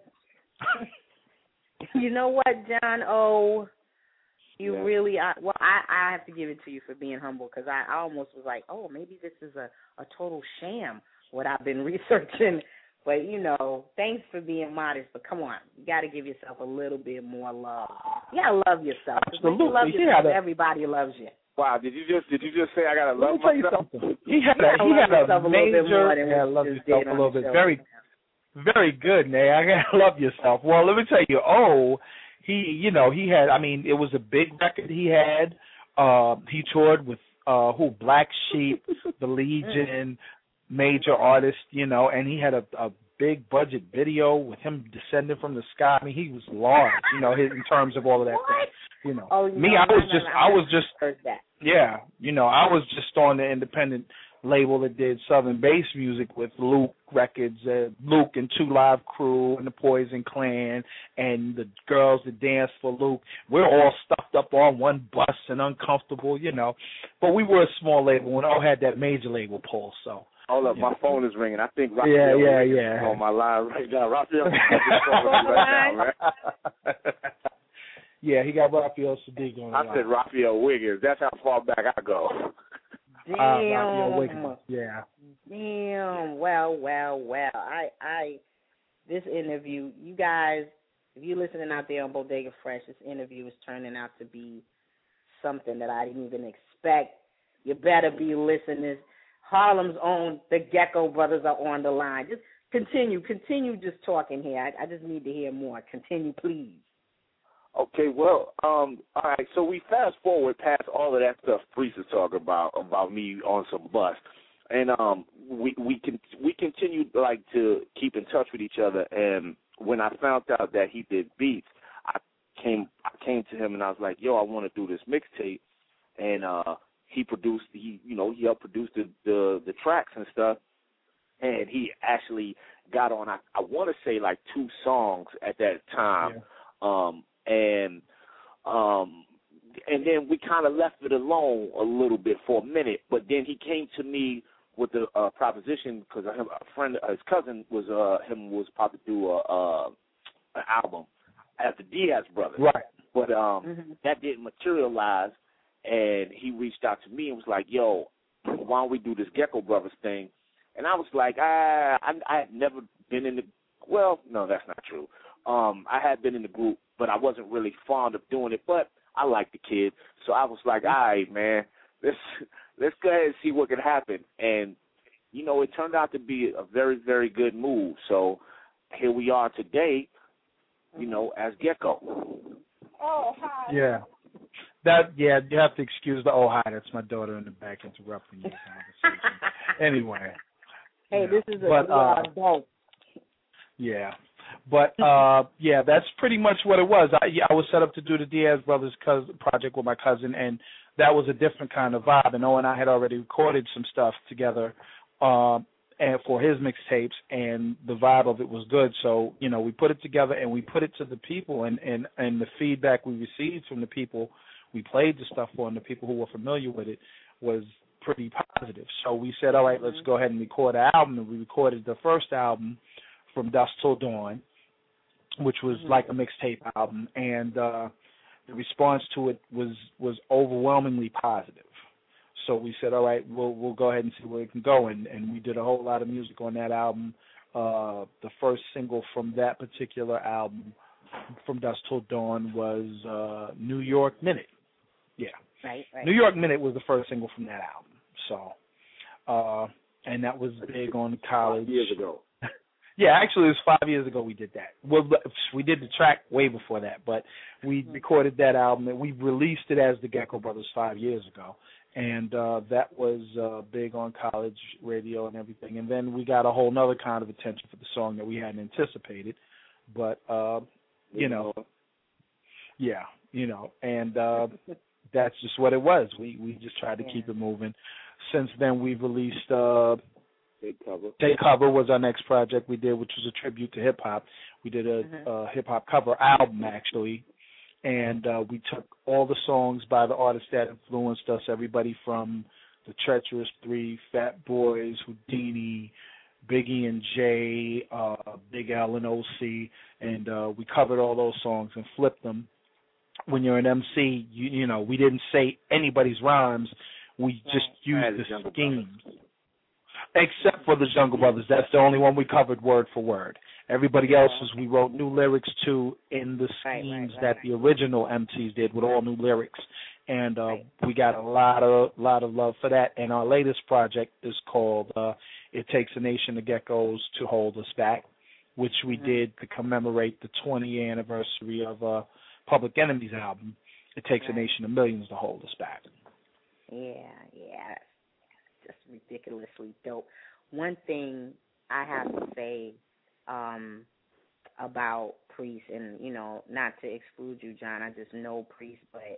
[SPEAKER 21] You know what, John O? You
[SPEAKER 6] yeah.
[SPEAKER 21] really, I, well, I, I have to give it to you for being humble, because I, I almost was like, oh, maybe this is a, a total sham, what I've been researching. But, you know, thanks for being modest, but come on, you got to give yourself a little bit more love. You got to love yourself.
[SPEAKER 2] Absolutely.
[SPEAKER 21] You love yourself,
[SPEAKER 2] a,
[SPEAKER 21] everybody loves you.
[SPEAKER 6] Wow, did you just did you just say I got to love
[SPEAKER 2] myself? Let me tell you something. He had a, he had a major, yeah, love yourself a little bit. Very, very good, Nay. I got to love yourself. Well, let me tell you, oh, he, you know, he had, I mean, it was a big record he had. Uh, he toured with, uh, who, Black Sheep, The Legion, major artists, you know, and he had a, a big budget video with him descending from the sky. I mean, he was large, you know, his, in terms of all of that stuff. You know,
[SPEAKER 21] oh,
[SPEAKER 2] me,
[SPEAKER 21] no,
[SPEAKER 2] I was
[SPEAKER 21] no,
[SPEAKER 2] just,
[SPEAKER 21] no,
[SPEAKER 2] I was just,
[SPEAKER 21] heard that.
[SPEAKER 2] yeah, you know, I was just on the independent label that did Southern bass music with Luke Records, uh, Luke and Two Live Crew and the Poison Clan and the girls that danced for Luke. We're all stuffed up on one bus and uncomfortable, you know, but we were a small label and all had that major label pull, so.
[SPEAKER 6] Hold up,
[SPEAKER 2] yeah.
[SPEAKER 6] My phone is ringing. I think Raphael
[SPEAKER 2] yeah, yeah,
[SPEAKER 6] is
[SPEAKER 2] yeah.
[SPEAKER 6] on my line right now. Raphael is right now, man.
[SPEAKER 2] Yeah, he got Raphael Sadiq on.
[SPEAKER 6] I said Raphael Wiggins. That's how far back I go.
[SPEAKER 21] Damn.
[SPEAKER 2] Uh, Raphael Wiggins. Yeah.
[SPEAKER 21] Damn. Well, well, well. I, I, this interview, you guys, if you're listening out there on Bodega Fresh, this interview is turning out to be something that I didn't even expect. You better be listening. Harlem's own, the Gecko Brothers are on the line. Just continue, continue just talking here. I, I just need to hear more. Continue, please.
[SPEAKER 6] Okay, well, um, all right, so we fast forward past all of that stuff Priest is talking about, about me on some bus. And um, we we can we continued like to keep in touch with each other. And when I found out that he did beats, I came I came to him and I was like, yo, I want to do this mixtape. And uh, he produced he you know he helped produce the, the the tracks and stuff. And he actually got on I, I want to say like two songs at that time.
[SPEAKER 2] Yeah.
[SPEAKER 6] Um, and um, and then we kind of left it alone a little bit for a minute. But then he came to me with the uh, proposition because a friend, his cousin was uh, him was about to do a, uh, an album at the Diaz Brothers,
[SPEAKER 2] right?
[SPEAKER 6] But um,
[SPEAKER 21] mm-hmm.
[SPEAKER 6] that didn't materialize, and he reached out to me and was like, "Yo, why don't we do this Gecko Brothers thing?" And I was like, I, I, I had never been in the, well, no, that's not true. Um, I had been in the group, but I wasn't really fond of doing it, but I liked the kid. So I was like, all right, man, let's, let's go ahead and see what can happen. And, you know, it turned out to be a very, very good move. So here we are today, you know, as Gecko.
[SPEAKER 17] Oh, hi.
[SPEAKER 2] Yeah. That yeah, you have to excuse the oh hi, that's my daughter in the back interrupting your conversation. Anyway.
[SPEAKER 21] Hey, this is a
[SPEAKER 2] but, uh,
[SPEAKER 21] adult.
[SPEAKER 2] Yeah. But uh yeah, that's pretty much what it was. I yeah, I was set up to do the Diaz Brothers cousin, project with my cousin, and that was a different kind of vibe. And Owen and I had already recorded some stuff together uh, and for his mixtapes, and the vibe of it was good. So, you know, we put it together and we put it to the people, and, and, and the feedback we received from the people we played the stuff for and the people who were familiar with it was pretty positive. So we said, all right, let's go ahead and record an album. And we recorded the first album, From Dusk Till Dawn, which was mm-hmm. like a mixtape album, and uh, the response to it was, was overwhelmingly positive. So we said, all right, we'll we'll go ahead and see where it can go, and, and we did a whole lot of music on that album. Uh, the first single from that particular album, From Dusk Till Dawn, was uh, New York Minute. Yeah,
[SPEAKER 21] right, right.
[SPEAKER 2] New York Minute was the first single from that album. So, uh, and that was big on college.
[SPEAKER 6] Years ago.
[SPEAKER 2] Yeah, actually, it was five years ago we did that. Well, we did the track way before that, but we recorded that album and we released it as the Gecko Brothers five years ago, and uh, that was uh, big on college radio and everything. And then we got a whole nother kind of attention for the song that we hadn't anticipated, but uh, you know, yeah, you know, and uh, that's just what it was. We we just tried to yeah. keep it moving. Since then, we've released. Uh,
[SPEAKER 6] Take Cover.
[SPEAKER 2] Take Cover was our next project we did, which was a tribute to hip hop. We did a
[SPEAKER 21] mm-hmm.
[SPEAKER 2] uh, hip hop cover album actually, and uh, we took all the songs by the artists that influenced us. Everybody from the Treacherous Three, Fat Boys, Houdini, Biggie and Jay, uh, Big L and O C, and uh, we covered all those songs and flipped them. When you're an M C, you, you know, we didn't say anybody's rhymes. We just used the schemes. Except for the Jungle Brothers. That's the only one we covered word for word. Everybody else's we wrote new lyrics to in the schemes
[SPEAKER 21] right, right, right,
[SPEAKER 2] that the original M Cs did with all new lyrics. And uh, right. we got a lot of lot of love for that. And our latest project is called uh, It Takes a Nation of Geckos to Hold Us Back, which we mm-hmm. did to commemorate the twentieth anniversary of uh, Public Enemy's album, It Takes right. a Nation of Millions to Hold Us Back.
[SPEAKER 21] Yeah, yeah. Just ridiculously dope. One thing I have to say um, about Priest, and, you know, not to exclude you, John, I just know Priest, but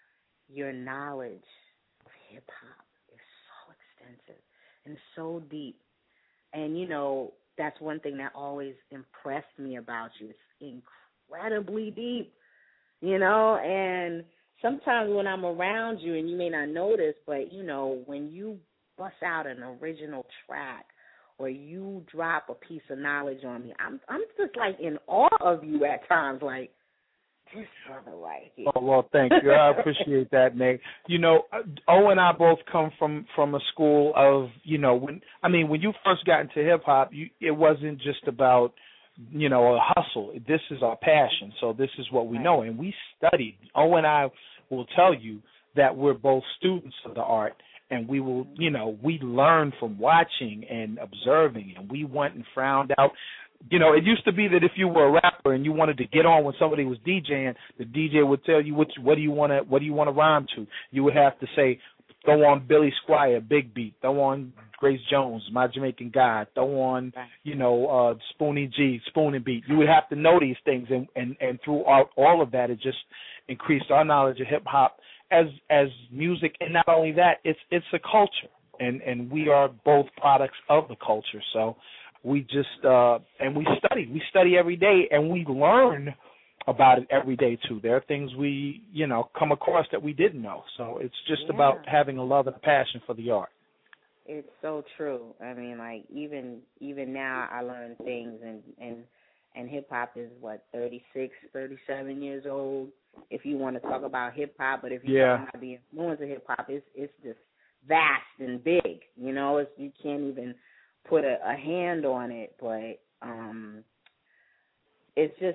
[SPEAKER 21] your knowledge of hip-hop is so extensive and so deep. And, you know, that's one thing that always impressed me about you. It's incredibly deep, you know, and sometimes when I'm around you, and you may not notice, but, you know, when you bust out an original track or you drop a piece of knowledge on me, I'm I'm just like in awe of you at times, like this brother right here.
[SPEAKER 2] Oh, well, thank you. I appreciate that, Nate. You know, O and I both come from, from a school of, you know, when I mean, when you first got into hip-hop, you, it wasn't just about, you know, a hustle. This is our passion, so this is what we know. And we studied. O and I will tell you that we're both students of the art. And we will, you know, we learn from watching and observing, and we went and frowned out. You know, it used to be that if you were a rapper and you wanted to get on when somebody was DJing, the D J would tell you what what do you want to what do you want to rhyme to. You would have to say, throw on Billy Squire, Big Beat, throw on Grace Jones, My Jamaican God, throw on, you know, uh, Spoonie G, Spoonie Beat. You would have to know these things, and and and throughout all of that, it just increased our knowledge of hip hop. As as music, and not only that, it's it's a culture, and, and we are both products of the culture. So we just uh, and we study, we study every day, and we learn about it every day too. There are things we, you know, come across that we didn't know. So it's just
[SPEAKER 21] Yeah.
[SPEAKER 2] about having a love and a passion for the art.
[SPEAKER 21] It's so true. I mean, like even even now, I learn things, and and and hip hop is what thirty-six, thirty-seven years old. If you want to talk about hip hop, but if you
[SPEAKER 2] Yeah.
[SPEAKER 21] talk about the influence of hip hop, it's it's just vast and big. You know, it's, you can't even put a, a hand on it. But um, it's just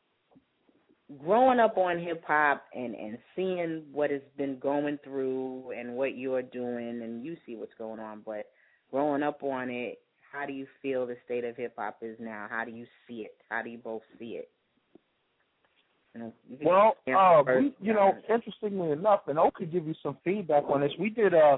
[SPEAKER 21] growing up on hip hop and, and seeing what it's been going through and what you're doing, and you see what's going on, but growing up on it, how do you feel the state of hip hop is now? How do you see it? How do you both see it? You know, you can
[SPEAKER 2] Well,
[SPEAKER 21] answer
[SPEAKER 2] uh,
[SPEAKER 21] first.
[SPEAKER 2] we, you know, interestingly enough, and O could give you some feedback on this. We did, uh,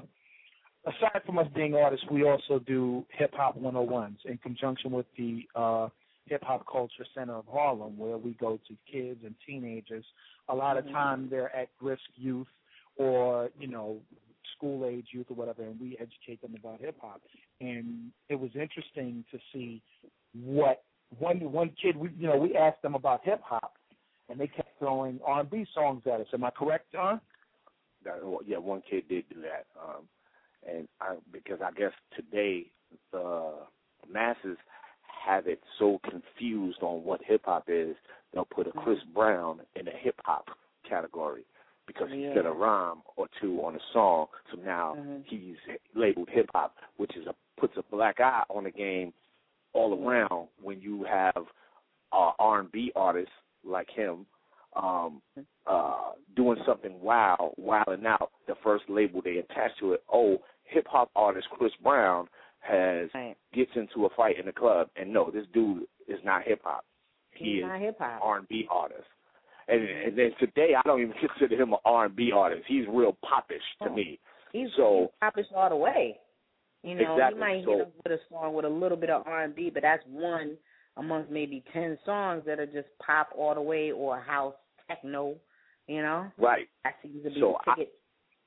[SPEAKER 2] aside from us being artists, we also do hip hop one oh ones in conjunction with the uh, Hip Hop Culture Center of Harlem, where we go to kids and teenagers. A lot of time they're at-risk youth or, you know, school-age youth or whatever, and we educate them about hip-hop. And it was interesting to see what one one kid, we, you know, we asked them about hip-hop, and they kept throwing R and B songs at us. Am I correct, John?
[SPEAKER 6] That, yeah, one kid did do that, um, and I, because I guess today the masses have it so confused on what hip hop is, they'll put a Chris Brown in a hip hop category because he
[SPEAKER 21] Yeah.
[SPEAKER 6] said a rhyme or two on a song. So now
[SPEAKER 21] Mm-hmm.
[SPEAKER 6] he's labeled hip hop, which is a puts a black eye on the game all around when you have uh, R and B artists like him um, uh, doing something wild, wilding out. The first label they attach to it, oh, hip hop artist Chris Brown has
[SPEAKER 21] Right.
[SPEAKER 6] gets into a fight in the club, and no, this dude is not hip hop. He
[SPEAKER 21] He's
[SPEAKER 6] is
[SPEAKER 21] not hip-hop.
[SPEAKER 6] R and B artist. And, and then today, I don't even consider him an R and B artist. He's real popish to me.
[SPEAKER 21] He's,
[SPEAKER 6] so
[SPEAKER 21] he's popish all the way. You know,
[SPEAKER 6] exactly.
[SPEAKER 21] he might
[SPEAKER 6] so,
[SPEAKER 21] hit us with a song with a little bit of R and B, but that's one amongst maybe ten songs that are just pop all the way or house techno. You know,
[SPEAKER 6] right.
[SPEAKER 21] That seems to be
[SPEAKER 6] So
[SPEAKER 21] the ticket.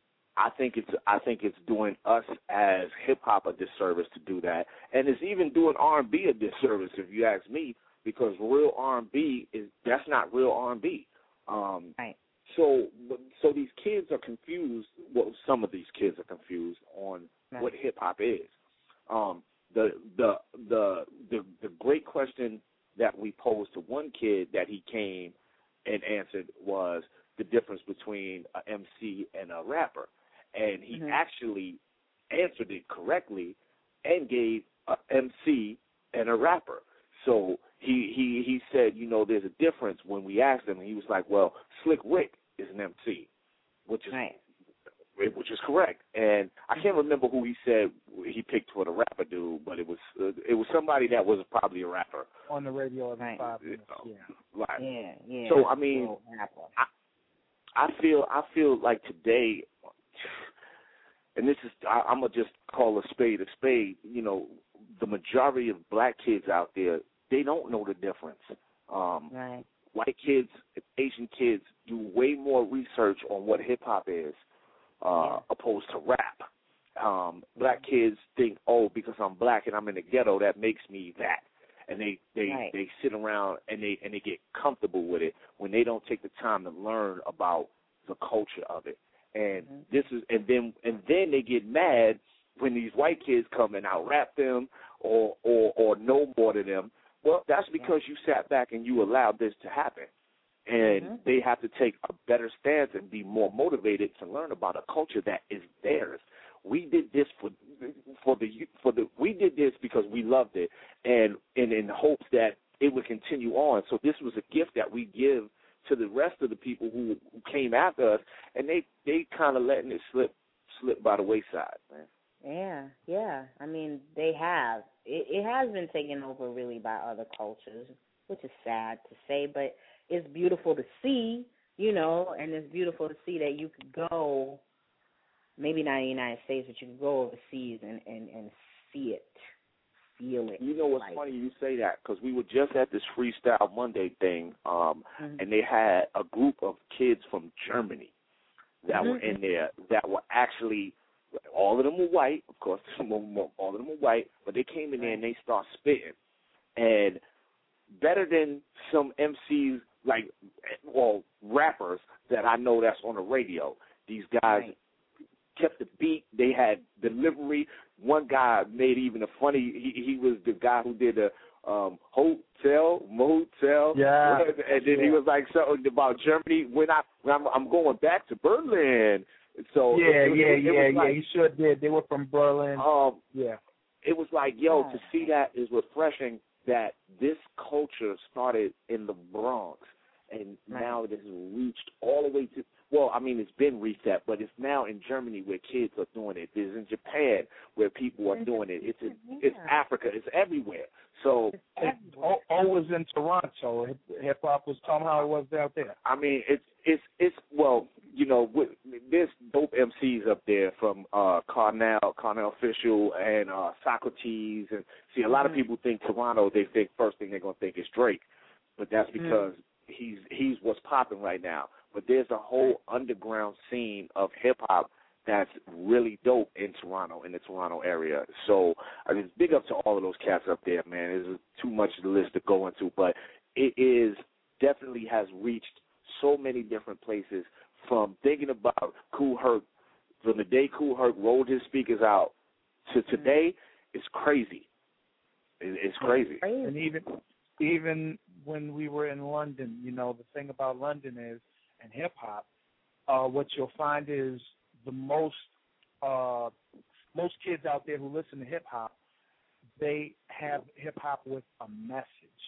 [SPEAKER 6] I think it's I think it's doing us as hip hop a disservice to do that, and it's even doing R and B a disservice if you ask me, because real R and B is that's not real R and B. Um,
[SPEAKER 21] right.
[SPEAKER 6] So so these kids are confused. Well, some of these kids are confused on
[SPEAKER 21] right.
[SPEAKER 6] what hip hop is. Um, the, the the the the great question that we posed to one kid that he came and answered was the difference between an M C and a rapper. And he
[SPEAKER 21] mm-hmm.
[SPEAKER 6] actually answered it correctly and gave an M C and a rapper. So he, he, he said, you know, there's a difference when we asked him. And he was like, well, Slick Rick is an M C, which is
[SPEAKER 21] right.
[SPEAKER 6] which is correct. And I can't remember who he said he picked for the rapper dude, but it was uh, it was somebody that was probably a rapper.
[SPEAKER 2] On the radio every
[SPEAKER 21] right.
[SPEAKER 2] five minutes, yeah.
[SPEAKER 6] Right.
[SPEAKER 21] Yeah, yeah.
[SPEAKER 6] So, I mean, I, I feel I feel like today, and this is, I, I'm going to just call a spade a spade, you know, the majority of black kids out there, they don't know the difference. Um,
[SPEAKER 21] right.
[SPEAKER 6] White kids, Asian kids do way more research on what hip-hop is uh,
[SPEAKER 21] yeah.
[SPEAKER 6] opposed to rap. Um, black kids think, oh, because I'm black and I'm in the ghetto, that makes me that. And they, they,
[SPEAKER 21] right.
[SPEAKER 6] they sit around and they and they get comfortable with it when they don't take the time to learn about the culture of it. And
[SPEAKER 21] mm-hmm.
[SPEAKER 6] this is and then and then they get mad when these white kids come and out rap them or, or or know more than them. Well, that's because you sat back and you allowed this to happen. And
[SPEAKER 21] mm-hmm.
[SPEAKER 6] they have to take a better stance and be more motivated to learn about a culture that is theirs. We did this for for the for the we did this because we loved it, and, and in hopes that it would continue on. So this was a gift that we give to the rest of the people who, who came after us, and they they kind of letting it slip slip by the wayside, man.
[SPEAKER 21] Yeah, yeah. I mean, they have. It, it has been taken over really by other cultures, which is sad to say, but it's beautiful to see, you know, and it's beautiful to see that you could go, maybe not in the United States, but you can go overseas and, and, and see it, feel it.
[SPEAKER 6] You know what's
[SPEAKER 21] like,
[SPEAKER 6] funny you say that, because we were just at this Freestyle Monday thing, um,
[SPEAKER 21] mm-hmm.
[SPEAKER 6] and they had a group of kids from Germany that
[SPEAKER 21] mm-hmm.
[SPEAKER 6] were in there that were actually, all of them were white, of course, all of them were white, but they came in there and they start spitting. And better than some M Cs like, well, rappers that I know that's on the radio. These guys
[SPEAKER 21] Right.
[SPEAKER 6] kept the beat. They had delivery. One guy made even a funny. He, he was the guy who did the um, hotel, motel.
[SPEAKER 2] Yeah.
[SPEAKER 6] And then
[SPEAKER 2] yeah.
[SPEAKER 6] he was like something about Germany. When I when I'm, I'm going back to Berlin. So
[SPEAKER 2] yeah,
[SPEAKER 6] it,
[SPEAKER 2] yeah,
[SPEAKER 6] it, it
[SPEAKER 2] yeah,
[SPEAKER 6] was
[SPEAKER 2] yeah.
[SPEAKER 6] like,
[SPEAKER 2] He sure did. They were from Berlin.
[SPEAKER 6] Um,
[SPEAKER 2] yeah.
[SPEAKER 6] It was like, yo, to see that is refreshing. That this culture started in the Bronx, and
[SPEAKER 21] Right.
[SPEAKER 6] now it has reached all the way to. Well, I mean, it's been reset, but it's now in Germany where kids are doing it. It's in Japan where people are doing it. It's in, it's Africa. It's everywhere. So
[SPEAKER 2] O, o was in Toronto. Hip hop was telling how it was out there.
[SPEAKER 6] I mean, it's it's it's well, you know, with, there's dope M Cs up there from uh, Carnell, Carnell Official, and uh, Socrates, and see, a lot of people think Toronto. They think first thing they're gonna think is Drake, but that's because mm. he's he's what's popping right now. But there's a whole underground scene of hip hop that's really dope in Toronto, in the Toronto area. So I mean, big up to all of those cats up there, man. There's too much of the list to go into, but it is definitely has reached so many different places. From thinking about Kool Herc, from the day Kool Herc rolled his speakers out to today, it's crazy. It, it's crazy.
[SPEAKER 2] And even even when we were in London, you know, the thing about London is, and hip hop, uh, what you'll find is the most uh, most kids out there who listen to hip hop, they have hip hop with a message.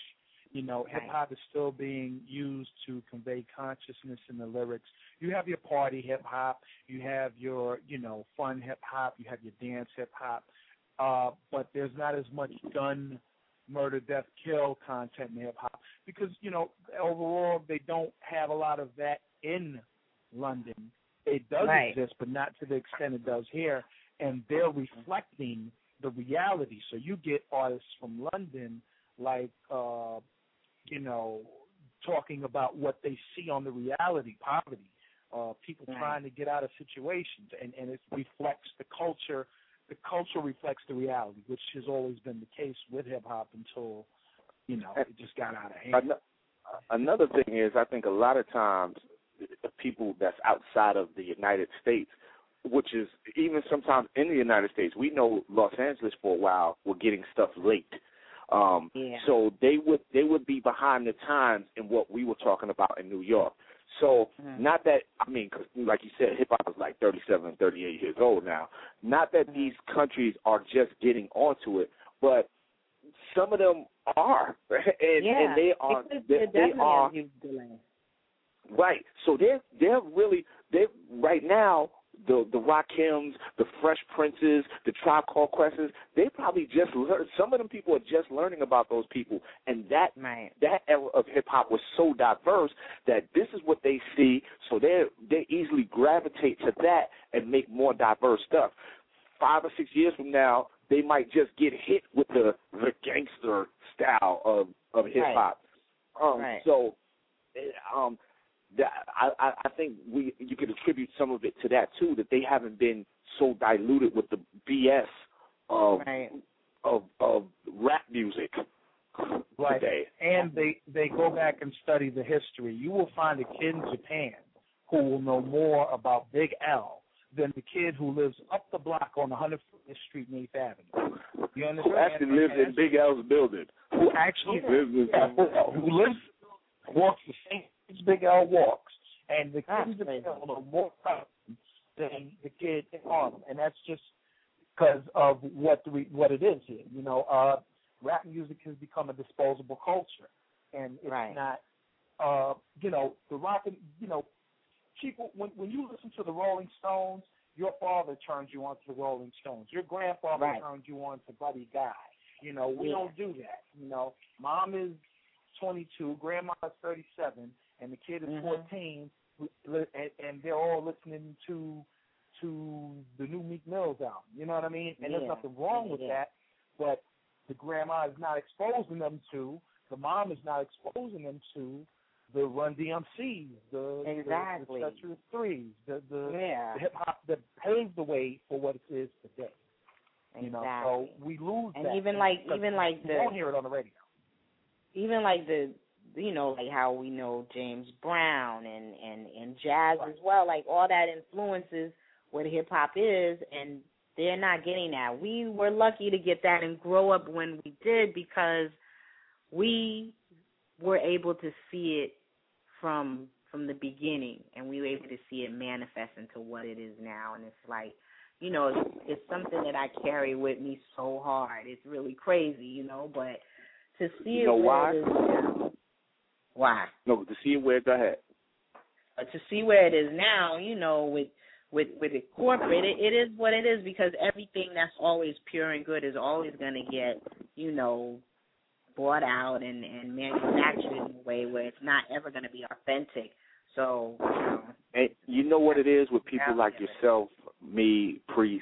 [SPEAKER 2] You know, hip hop is still being used to convey consciousness in the lyrics. You have your party hip hop, you have your, you know, fun hip hop, you have your dance hip hop, uh, but there's not as much gun, murder, death, kill content in hip hop because, you know, overall they don't have a lot of that in London. It does
[SPEAKER 21] right.
[SPEAKER 2] exist, but not to the extent it does here, and they're reflecting the reality. So you get artists from London like, uh, you know, talking about what they see on the reality, poverty, uh, people
[SPEAKER 21] right.
[SPEAKER 2] trying to get out of situations, and, and it reflects the culture. The culture reflects the reality, which has always been the case with hip-hop until, you know, it just got out of hand.
[SPEAKER 6] Another thing is, I think a lot of times the people that's outside of the United States, which is even sometimes in the United States, we know Los Angeles for a while were getting stuff late. Um,
[SPEAKER 21] yeah.
[SPEAKER 6] So they would they would be behind the times in what we were talking about in New York. So mm-hmm. not that, I mean, cause like you said, hip-hop is like thirty-seven, thirty-eight years old now. Not that mm-hmm. these countries are just getting onto it, but some of them are. and,
[SPEAKER 21] yeah.
[SPEAKER 6] and they are.
[SPEAKER 21] It's,
[SPEAKER 6] they,
[SPEAKER 21] it's
[SPEAKER 6] they are. Right. So they're, they're really, they right now, The the Rakims, the Fresh Princes, the Tribe Called Quest's, they probably just learned. Some of them people are just learning about those people, and that
[SPEAKER 21] right.
[SPEAKER 6] that era of hip hop was so diverse that this is what they see, so they they easily gravitate to that and make more diverse stuff. Five or six years from now, they might just get hit with the the gangster style of of hip hop.
[SPEAKER 21] Right.
[SPEAKER 6] Um,
[SPEAKER 21] right.
[SPEAKER 6] So, um. That I, I think we you could attribute some of it to that too, that they haven't been so diluted with the B S of
[SPEAKER 21] right.
[SPEAKER 6] of of rap music
[SPEAKER 2] right.
[SPEAKER 6] today.
[SPEAKER 2] And they they go back and study the history. You will find a kid in Japan who will know more about Big L than the kid who lives up the block on one hundred fiftieth Street and eighth Avenue. You understand?
[SPEAKER 6] Who actually lives in Big L's building?
[SPEAKER 2] Who actually
[SPEAKER 6] lives in
[SPEAKER 2] yeah, who, who lives walks the same Big L walks, and the kid in Japan will know more about him than the kid in Harlem, and that's just because of what the, what it is here. You know, uh, rap music has become a disposable culture, and it's
[SPEAKER 21] right.
[SPEAKER 2] not. Uh, you know, the rock. You know, people when when you listen to the Rolling Stones, your father turns you on to the Rolling Stones. Your grandfather
[SPEAKER 21] right.
[SPEAKER 2] turns you on to Buddy Guy. You know, we
[SPEAKER 21] yeah.
[SPEAKER 2] don't do that. You know, mom is twenty-two, grandma is thirty-seven, and the kid is mm-hmm. fourteen, and, and they're all listening to to the new Meek Mill's album. You know what I mean? And
[SPEAKER 21] yeah.
[SPEAKER 2] there's nothing wrong with yeah. that, but the grandma is not exposing them to, the mom is not exposing them to the Run D M Cs, the,
[SPEAKER 21] exactly.
[SPEAKER 2] the, the Treacherous Threes, the, the,
[SPEAKER 21] yeah.
[SPEAKER 2] the hip-hop that paved the way for what it is today.
[SPEAKER 21] Exactly.
[SPEAKER 2] You know, so we lose
[SPEAKER 21] and
[SPEAKER 2] that.
[SPEAKER 21] even like, even like
[SPEAKER 2] you
[SPEAKER 21] the,
[SPEAKER 2] don't hear it on the radio.
[SPEAKER 21] Even like the, you know, like how we know James Brown and, and, and jazz as well. Like all that influences what hip hop is, and they're not getting that. We were lucky to get that and grow up when we did because we were able to see it from from the beginning, and we were able to see it manifest into what it is now. And it's like, you know, it's, it's something that I carry with me so hard. It's really crazy, you know, but to see
[SPEAKER 6] you
[SPEAKER 21] it
[SPEAKER 6] know
[SPEAKER 21] where
[SPEAKER 6] why?
[SPEAKER 21] it is now. Why?
[SPEAKER 6] No, to see it where, go ahead.
[SPEAKER 21] But to see where it is now, you know, with with with it corporate, it, it is what it is because everything that's always pure and good is always going to get, you know, bought out and, and manufactured in a way where it's not ever going to be authentic. So, you know.
[SPEAKER 6] And you know what it is with people like yourself, me, Priest?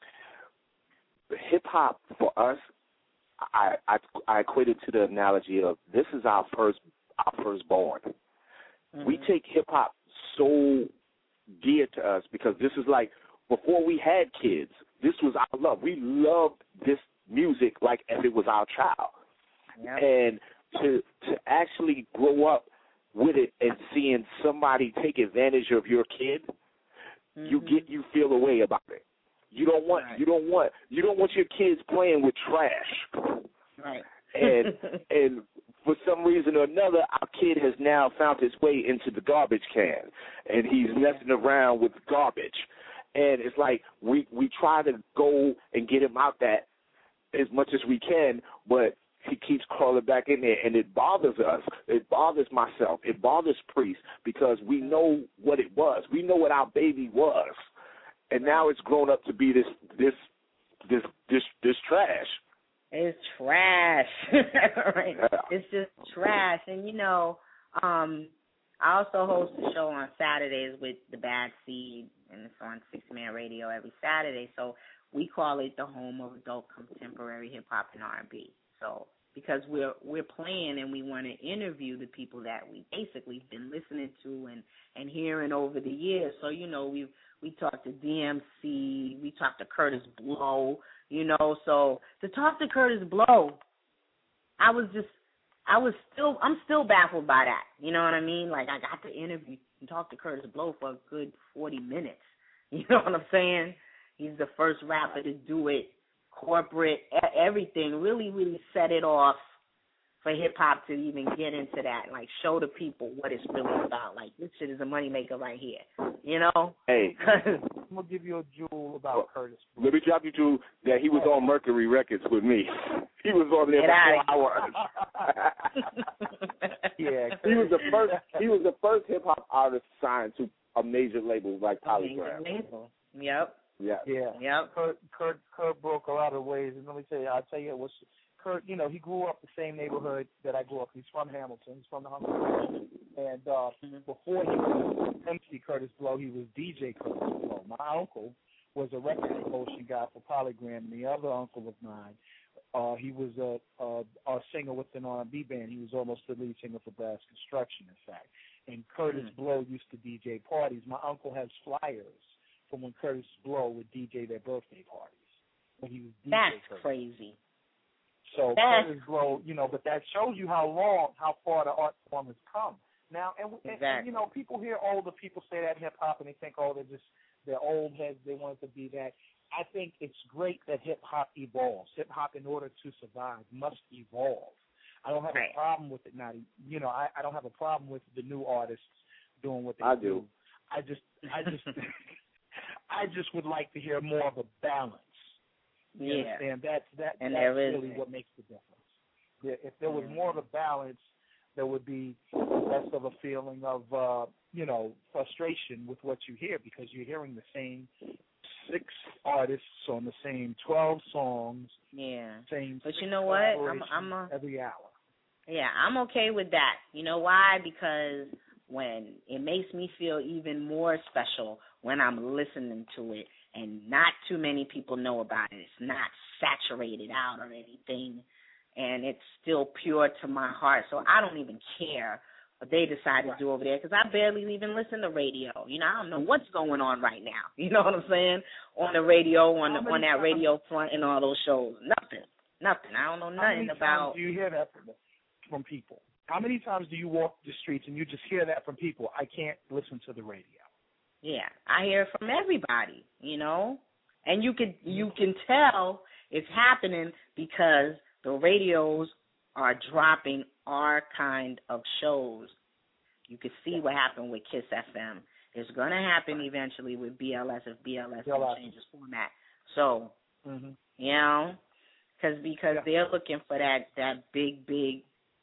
[SPEAKER 6] Hip-hop, for us, I, I, I equate it to the analogy of this is our first our firstborn. Mm-hmm. We take hip-hop so dear to us because this is like before we had kids, this was our love. We loved this music like if it was our child. Yep. And to to actually grow up with it and seeing somebody take advantage of your kid, mm-hmm. you get you feel a way about it. You don't want right. you don't want you don't want your kids playing with trash.
[SPEAKER 21] Right.
[SPEAKER 6] And and for some reason or another, our kid has now found his way into the garbage can, and he's messing around with garbage. And it's like we we try to go and get him out that as much as we can, but he keeps crawling back in there, and it bothers us. It bothers myself. It bothers Priest because we know what it was. We know what our baby was, and now it's grown up to be this this this this this trash.
[SPEAKER 21] It's trash. Right. Yeah. It's just trash. And, you know, um, I also host a show on Saturdays with The Bad Seed, and it's on Six Man Radio every Saturday. So we call it the home of adult contemporary hip-hop and R and B. So because we're we're playing and we want to interview the people that we basically been listening to and, and hearing over the years. So, you know, we we talked to D M C, we talked to Curtis Blow, you know. So to talk to Curtis Blow, I was just, I was still, I'm still baffled by that. You know what I mean? Like I got to interview and talk to Curtis Blow for a good forty minutes. You know what I'm saying? He's the first rapper to do it. Corporate, everything, really, really set it off for hip-hop to even get into that, like show the people what it's really about. Like, this shit is a moneymaker right here, you know?
[SPEAKER 6] Hey.
[SPEAKER 2] I'm going to give you a jewel about well, Curtis.
[SPEAKER 6] Let me drop you to that he was on Mercury Records with me. He was on there
[SPEAKER 21] get
[SPEAKER 6] for four hours.
[SPEAKER 2] Yeah.
[SPEAKER 6] He was the first, he was the first hip-hop artist signed to a major label like Polygram.
[SPEAKER 21] Major label, yep.
[SPEAKER 6] Yeah,
[SPEAKER 2] yeah,
[SPEAKER 21] yeah.
[SPEAKER 2] Kurt, Kurt, Kurt broke a lot of ways, and let me tell you, I'll tell you, it was Kurt. You know, he grew up the same neighborhood that I grew up. He's from Hamilton. He's from the Hamilton, and uh, mm-hmm. before he was M C Curtis Blow, he was D J Curtis Blow. My uncle was a record promotion guy for Polygram, and the other uncle of mine, uh, he was a, a a singer with an R and B band. He was almost the lead singer for Brass Construction, in fact. And Curtis mm-hmm. Blow used to D J parties. My uncle has flyers from when Curtis Blow would D J their birthday parties. When he was D J
[SPEAKER 21] That's
[SPEAKER 2] Curtis.
[SPEAKER 21] crazy.
[SPEAKER 2] So
[SPEAKER 21] That's
[SPEAKER 2] Curtis Blow, you know, but that shows you how long, how far the art form has come. Now, and,
[SPEAKER 21] exactly.
[SPEAKER 2] and, and you know, people hear older people say that in hip hop, and they think, oh, they're just they're old heads. They want it to be that. I think it's great that hip hop evolves. Hip hop, in order to survive, must evolve. I don't have
[SPEAKER 21] right.
[SPEAKER 2] a problem with it now. You know, I, I don't have a problem with the new artists doing what they
[SPEAKER 6] I
[SPEAKER 2] do.
[SPEAKER 6] do.
[SPEAKER 2] I just, I just. I just would like to hear more of a balance. You
[SPEAKER 21] yeah.
[SPEAKER 2] understand? That's, that,
[SPEAKER 21] and
[SPEAKER 2] that's
[SPEAKER 21] there is
[SPEAKER 2] really what makes the difference. If there was more of a balance, there would be less of a feeling of, uh, you know, frustration with what you hear because you're hearing the same six artists on the same twelve songs.
[SPEAKER 21] Yeah.
[SPEAKER 2] Same
[SPEAKER 21] but you know what? I'm, I'm a,
[SPEAKER 2] every hour.
[SPEAKER 21] Yeah, I'm okay with that. You know why? Because when it makes me feel even more special when I'm listening to it and not too many people know about it. It's not saturated out or anything, and it's still pure to my heart. So I don't even care what they decide to do over there because I barely even listen to radio. You know, I don't know what's going on right now. You know what I'm saying? On the radio, on the, on that radio front and all those shows. Nothing. Nothing. I don't know nothing
[SPEAKER 2] How many
[SPEAKER 21] about.
[SPEAKER 2] times do you hear that from, from people? How many times do you walk the streets and you just hear that from people? I can't listen to the radio.
[SPEAKER 21] Yeah, I hear it from everybody, you know, and you can you can tell it's happening because the radios are dropping our kind of shows. You can see what happened with Kiss F M. It's going to happen eventually with B L S if B L S changes format. So,
[SPEAKER 2] mm-hmm.
[SPEAKER 21] you know, cause, because
[SPEAKER 2] yeah.
[SPEAKER 21] they're looking for that, that big, big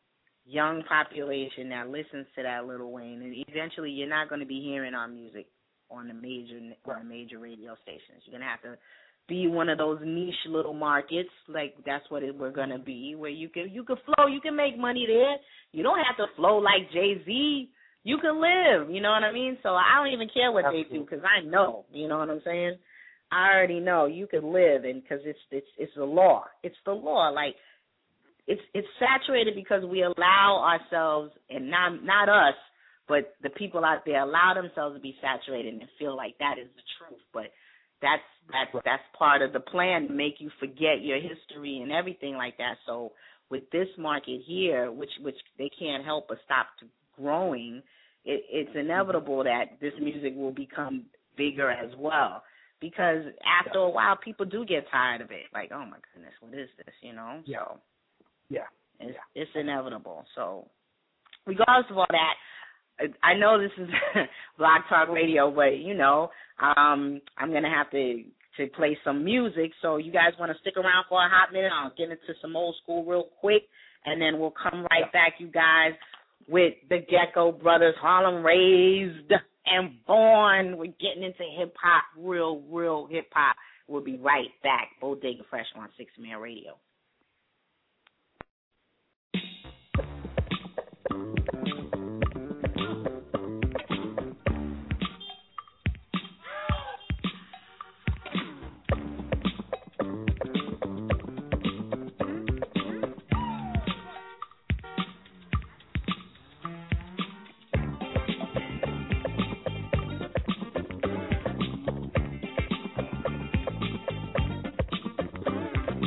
[SPEAKER 21] young population that listens to that Lil Wayne. And eventually you're not going to be hearing our music on the major on the major radio stations. You're going to have to be one of those niche little markets, like that's what it, we're going to be, where you can, you can flow, you can make money there. You don't have to flow like Jay-Z. You can live, you know what I mean? So I don't even care what Absolutely. They do because I know, you know what I'm saying? I already know you can live, and because it's it's it's the law. It's the law. Like it's it's saturated because we allow ourselves, and not not us, but the people out there allow themselves to be saturated and feel like that is the truth. But that's that's that's part of the plan to make you forget your history and everything like that. So with this market here, which which they can't help but stop to growing, it, it's inevitable that this music will become bigger as well. Because after a while, people do get tired of it. Like, oh my goodness, what is this? You know.
[SPEAKER 2] Yeah.
[SPEAKER 21] So
[SPEAKER 2] yeah.
[SPEAKER 21] It's, yeah. it's inevitable. So regardless of all that, I know this is Blog Talk Radio, but you know, um, I'm gonna have to to play some music. So you guys want to stick around for a hot minute? I'll get into some old school real quick, and then we'll come right yeah. back, you guys, with the Gecko Brothers, Harlem Raised and Born. We're getting into hip hop, real, real hip hop. We'll be right back. Bodega Fresh on Six Man Radio.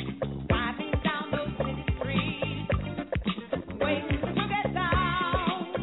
[SPEAKER 4] Waiting to get down.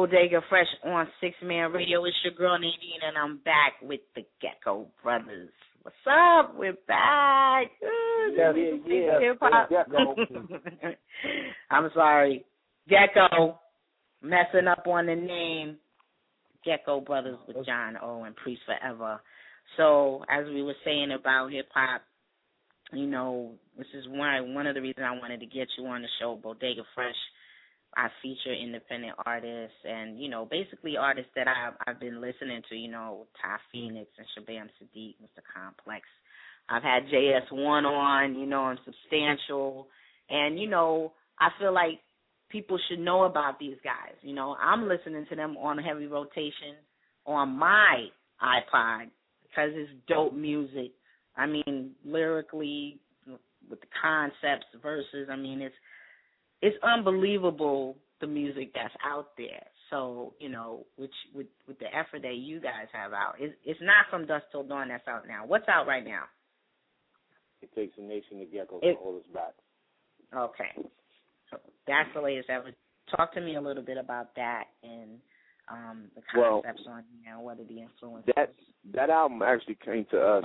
[SPEAKER 21] Bodega Fresh on Six Man Radio. It's your girl Nadine, and I'm back with the Gecko Brothers. What's up? We're back. Ooh,
[SPEAKER 6] yeah, yeah, yeah.
[SPEAKER 21] Hip-hop.
[SPEAKER 6] Gecko.
[SPEAKER 21] I'm sorry. Gecko. Messing up on the name. Gecko Brothers with John O and Priest Forever. So, as we were saying about hip-hop, you know, this is one, one of the reasons I wanted to get you on the show, Bodega Fresh. I feature independent artists and, you know, basically artists that I've, I've been listening to, you know, Ty Phoenix and Shabam Sadiq, Mister Complex. I've had J S one on, you know, and Substantial. And, you know, I feel like people should know about these guys. You know, I'm listening to them on heavy rotation on my iPod because it's dope music. I mean, lyrically, with the concepts, verses, I mean, it's, It's unbelievable, the music that's out there. So, you know, which with with the effort that you guys have out, it's, it's not From Dusk Till Dawn that's out now. What's out right now?
[SPEAKER 6] It Takes a Nation to Gecko
[SPEAKER 21] It,
[SPEAKER 6] to hold us back.
[SPEAKER 21] Okay. So that's the latest ever. Talk to me a little bit about that and um, the concepts well, on you know, what are the influences?
[SPEAKER 6] That, that album actually came to us,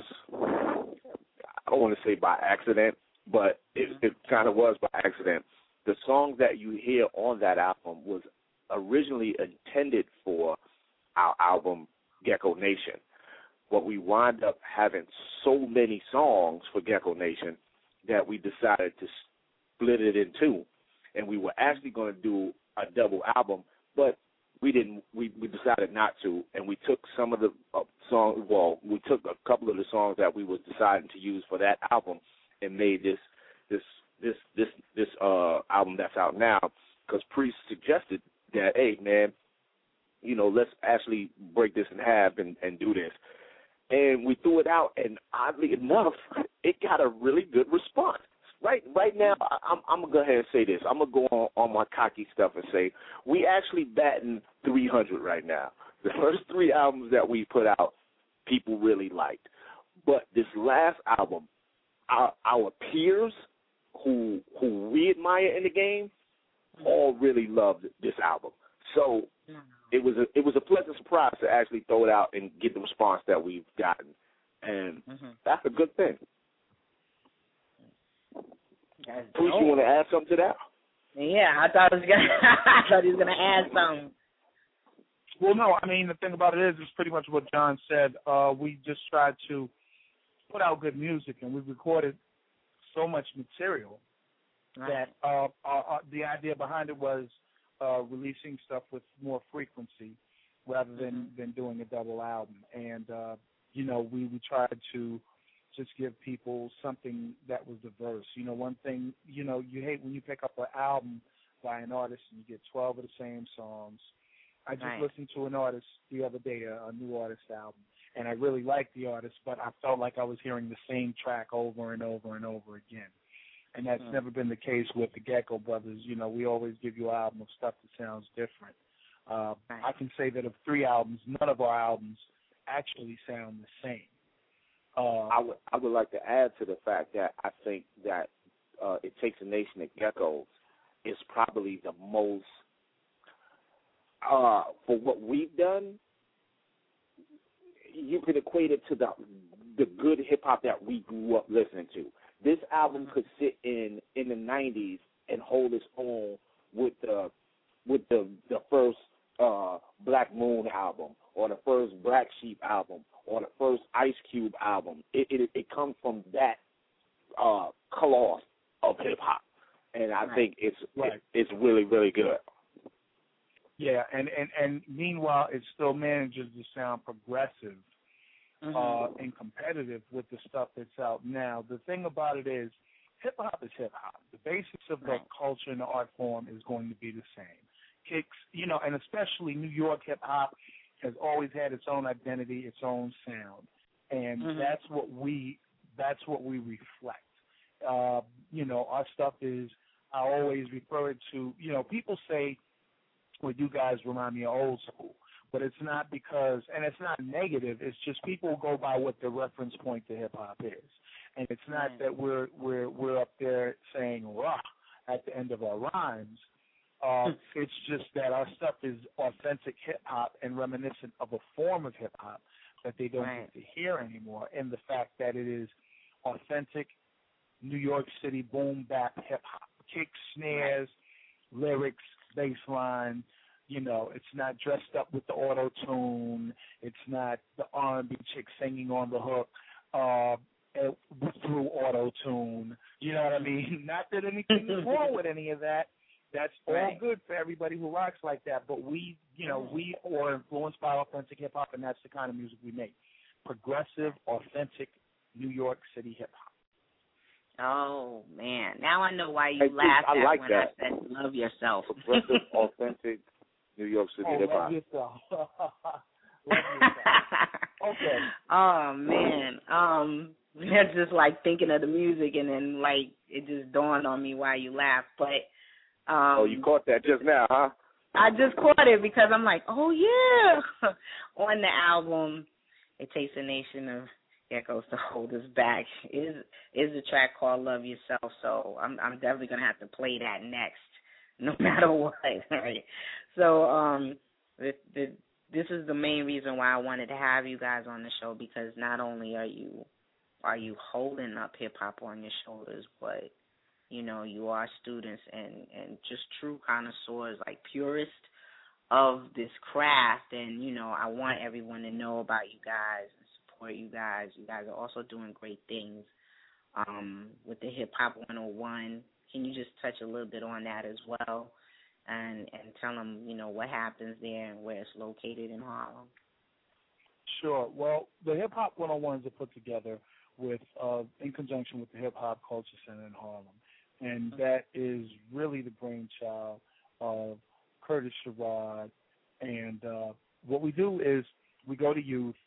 [SPEAKER 6] I don't want to say by accident, but it, mm-hmm. it kind of was by accident. The song that you hear on that album was originally intended for our album Gecko Nation, but we wound up having so many songs for Gecko Nation that we decided to split it in two, and we were actually going to do a double album, but we didn't. We, we decided not to, and we took some of the uh, songs. Well, we took a couple of the songs that we was deciding to use for that album and made this this. this this this uh album that's out now, because Priest suggested that, hey man, you know, let's actually break this in half and, and do this. And we threw it out, and oddly enough, it got a really good response. Right right now, I'm, I'm going to go ahead and say this. I'm going to go on, on my cocky stuff and say we actually batting three hundred right now. The first three albums that we put out, people really liked. But this last album, our, our peers who who we admire in the game all really loved this album. So it was a it was a pleasant surprise to actually throw it out and get the response that we've gotten, and mm-hmm. that's a good thing. Bruce, you want to add something to that?
[SPEAKER 21] Yeah, I thought I was gonna I thought he was gonna add something.
[SPEAKER 2] Well, no, I mean the thing about it is, it's pretty much what John said. Uh, we just tried to put out good music, and we recorded so much material right. that uh, uh, uh, the idea behind it was uh, releasing stuff with more frequency rather than, mm-hmm. than doing a double album. And, uh, you know, we, we tried to just give people something that was diverse. You know, one thing, you know, you hate when you pick up an album by an artist and you get twelve of the same songs. I just right. listened to an artist the other day, a, a new artist album, and I really liked the artist, but I felt like I was hearing the same track over and over and over again. And that's mm. never been the case with the Gecko Brothers. You know, we always give you an album of stuff that sounds different. Uh, right. I can say that of three albums, none of our albums actually sound the same. Uh,
[SPEAKER 6] I would I would like to add to the fact that I think that uh, It Takes a Nation of Geckos is probably the most, uh, for what we've done, you could equate it to the the good hip hop that we grew up listening to. This album could sit in in the nineties and hold its own with the with the the first uh, Black Moon album, or the first Black Sheep album, or the first Ice Cube album. It it, it comes from that uh, cloth of hip hop, and I right. think it's right. it, it's really really good.
[SPEAKER 2] Yeah, and, and, and meanwhile, it still manages to sound progressive mm-hmm. uh, and competitive with the stuff that's out now. The thing about it is, hip-hop is hip-hop. The basics of right. the culture and the art form is going to be the same. Kicks, you know, and especially New York hip-hop has always had its own identity, its own sound. And mm-hmm. that's what we that's what we reflect. Uh, you know, our stuff is, I always refer it to, you know, people say, well, you guys remind me of old school. But it's not because, and it's not negative, it's just people go by what the reference point to hip-hop is. And it's not right. that we're, we're, we're up there saying, rah, at the end of our rhymes. Uh, it's just that our stuff is authentic hip hop and reminiscent of a form of hip hop that they don't
[SPEAKER 21] Right.
[SPEAKER 2] get to hear anymore. And the fact that it is authentic New York City boom bap hip hop, kicks, snares, lyrics, bass line. You know, it's not dressed up with the auto tune. It's not the R and B chick singing on the hook uh, through auto tune. You know what I mean? Not that anything is wrong with any of that. That's all
[SPEAKER 21] Right.
[SPEAKER 2] good for everybody who rocks like that. But we, you know, we are influenced by authentic hip hop, and that's the kind of music we make. Progressive, authentic New York City hip hop.
[SPEAKER 21] Oh man, now I know why you
[SPEAKER 6] Hey, Chief,
[SPEAKER 21] laughed
[SPEAKER 6] I
[SPEAKER 21] at
[SPEAKER 6] like
[SPEAKER 21] when
[SPEAKER 6] that.
[SPEAKER 21] I said "love yourself."
[SPEAKER 6] Progressive, authentic New York City
[SPEAKER 2] Oh,
[SPEAKER 6] hip
[SPEAKER 2] love
[SPEAKER 6] hop.
[SPEAKER 2] yourself. Love yourself. Okay.
[SPEAKER 21] Oh man, um, that's just like thinking of the music, and then like it just dawned on me why you laughed. But um,
[SPEAKER 6] Oh, you caught that just now, huh?
[SPEAKER 21] I just caught it because I'm like, oh yeah, on the album, "It Takes a Nation of Geckos to Hold Us Back" is is a track called "Love Yourself." So I'm I'm definitely gonna have to play that next, no matter what. Right? So um, the, the, this is the main reason why I wanted to have you guys on the show, because not only are you are you holding up hip hop on your shoulders, but you know you are students and and just true connoisseurs, like purists of this craft. And you know I want everyone to know about you guys and support you guys. You guys are also doing great things um, with the Hip Hop one oh one. Can you just touch a little bit on that as well, and and tell them, you know, what happens there and where it's located in Harlem?
[SPEAKER 2] Sure. Well, the Hip Hop one oh ones are put together with, uh, in conjunction with the Hip Hop Culture Center in Harlem, and that is really the brainchild of Curtis Sherrod. And uh, what we do is we go to youth,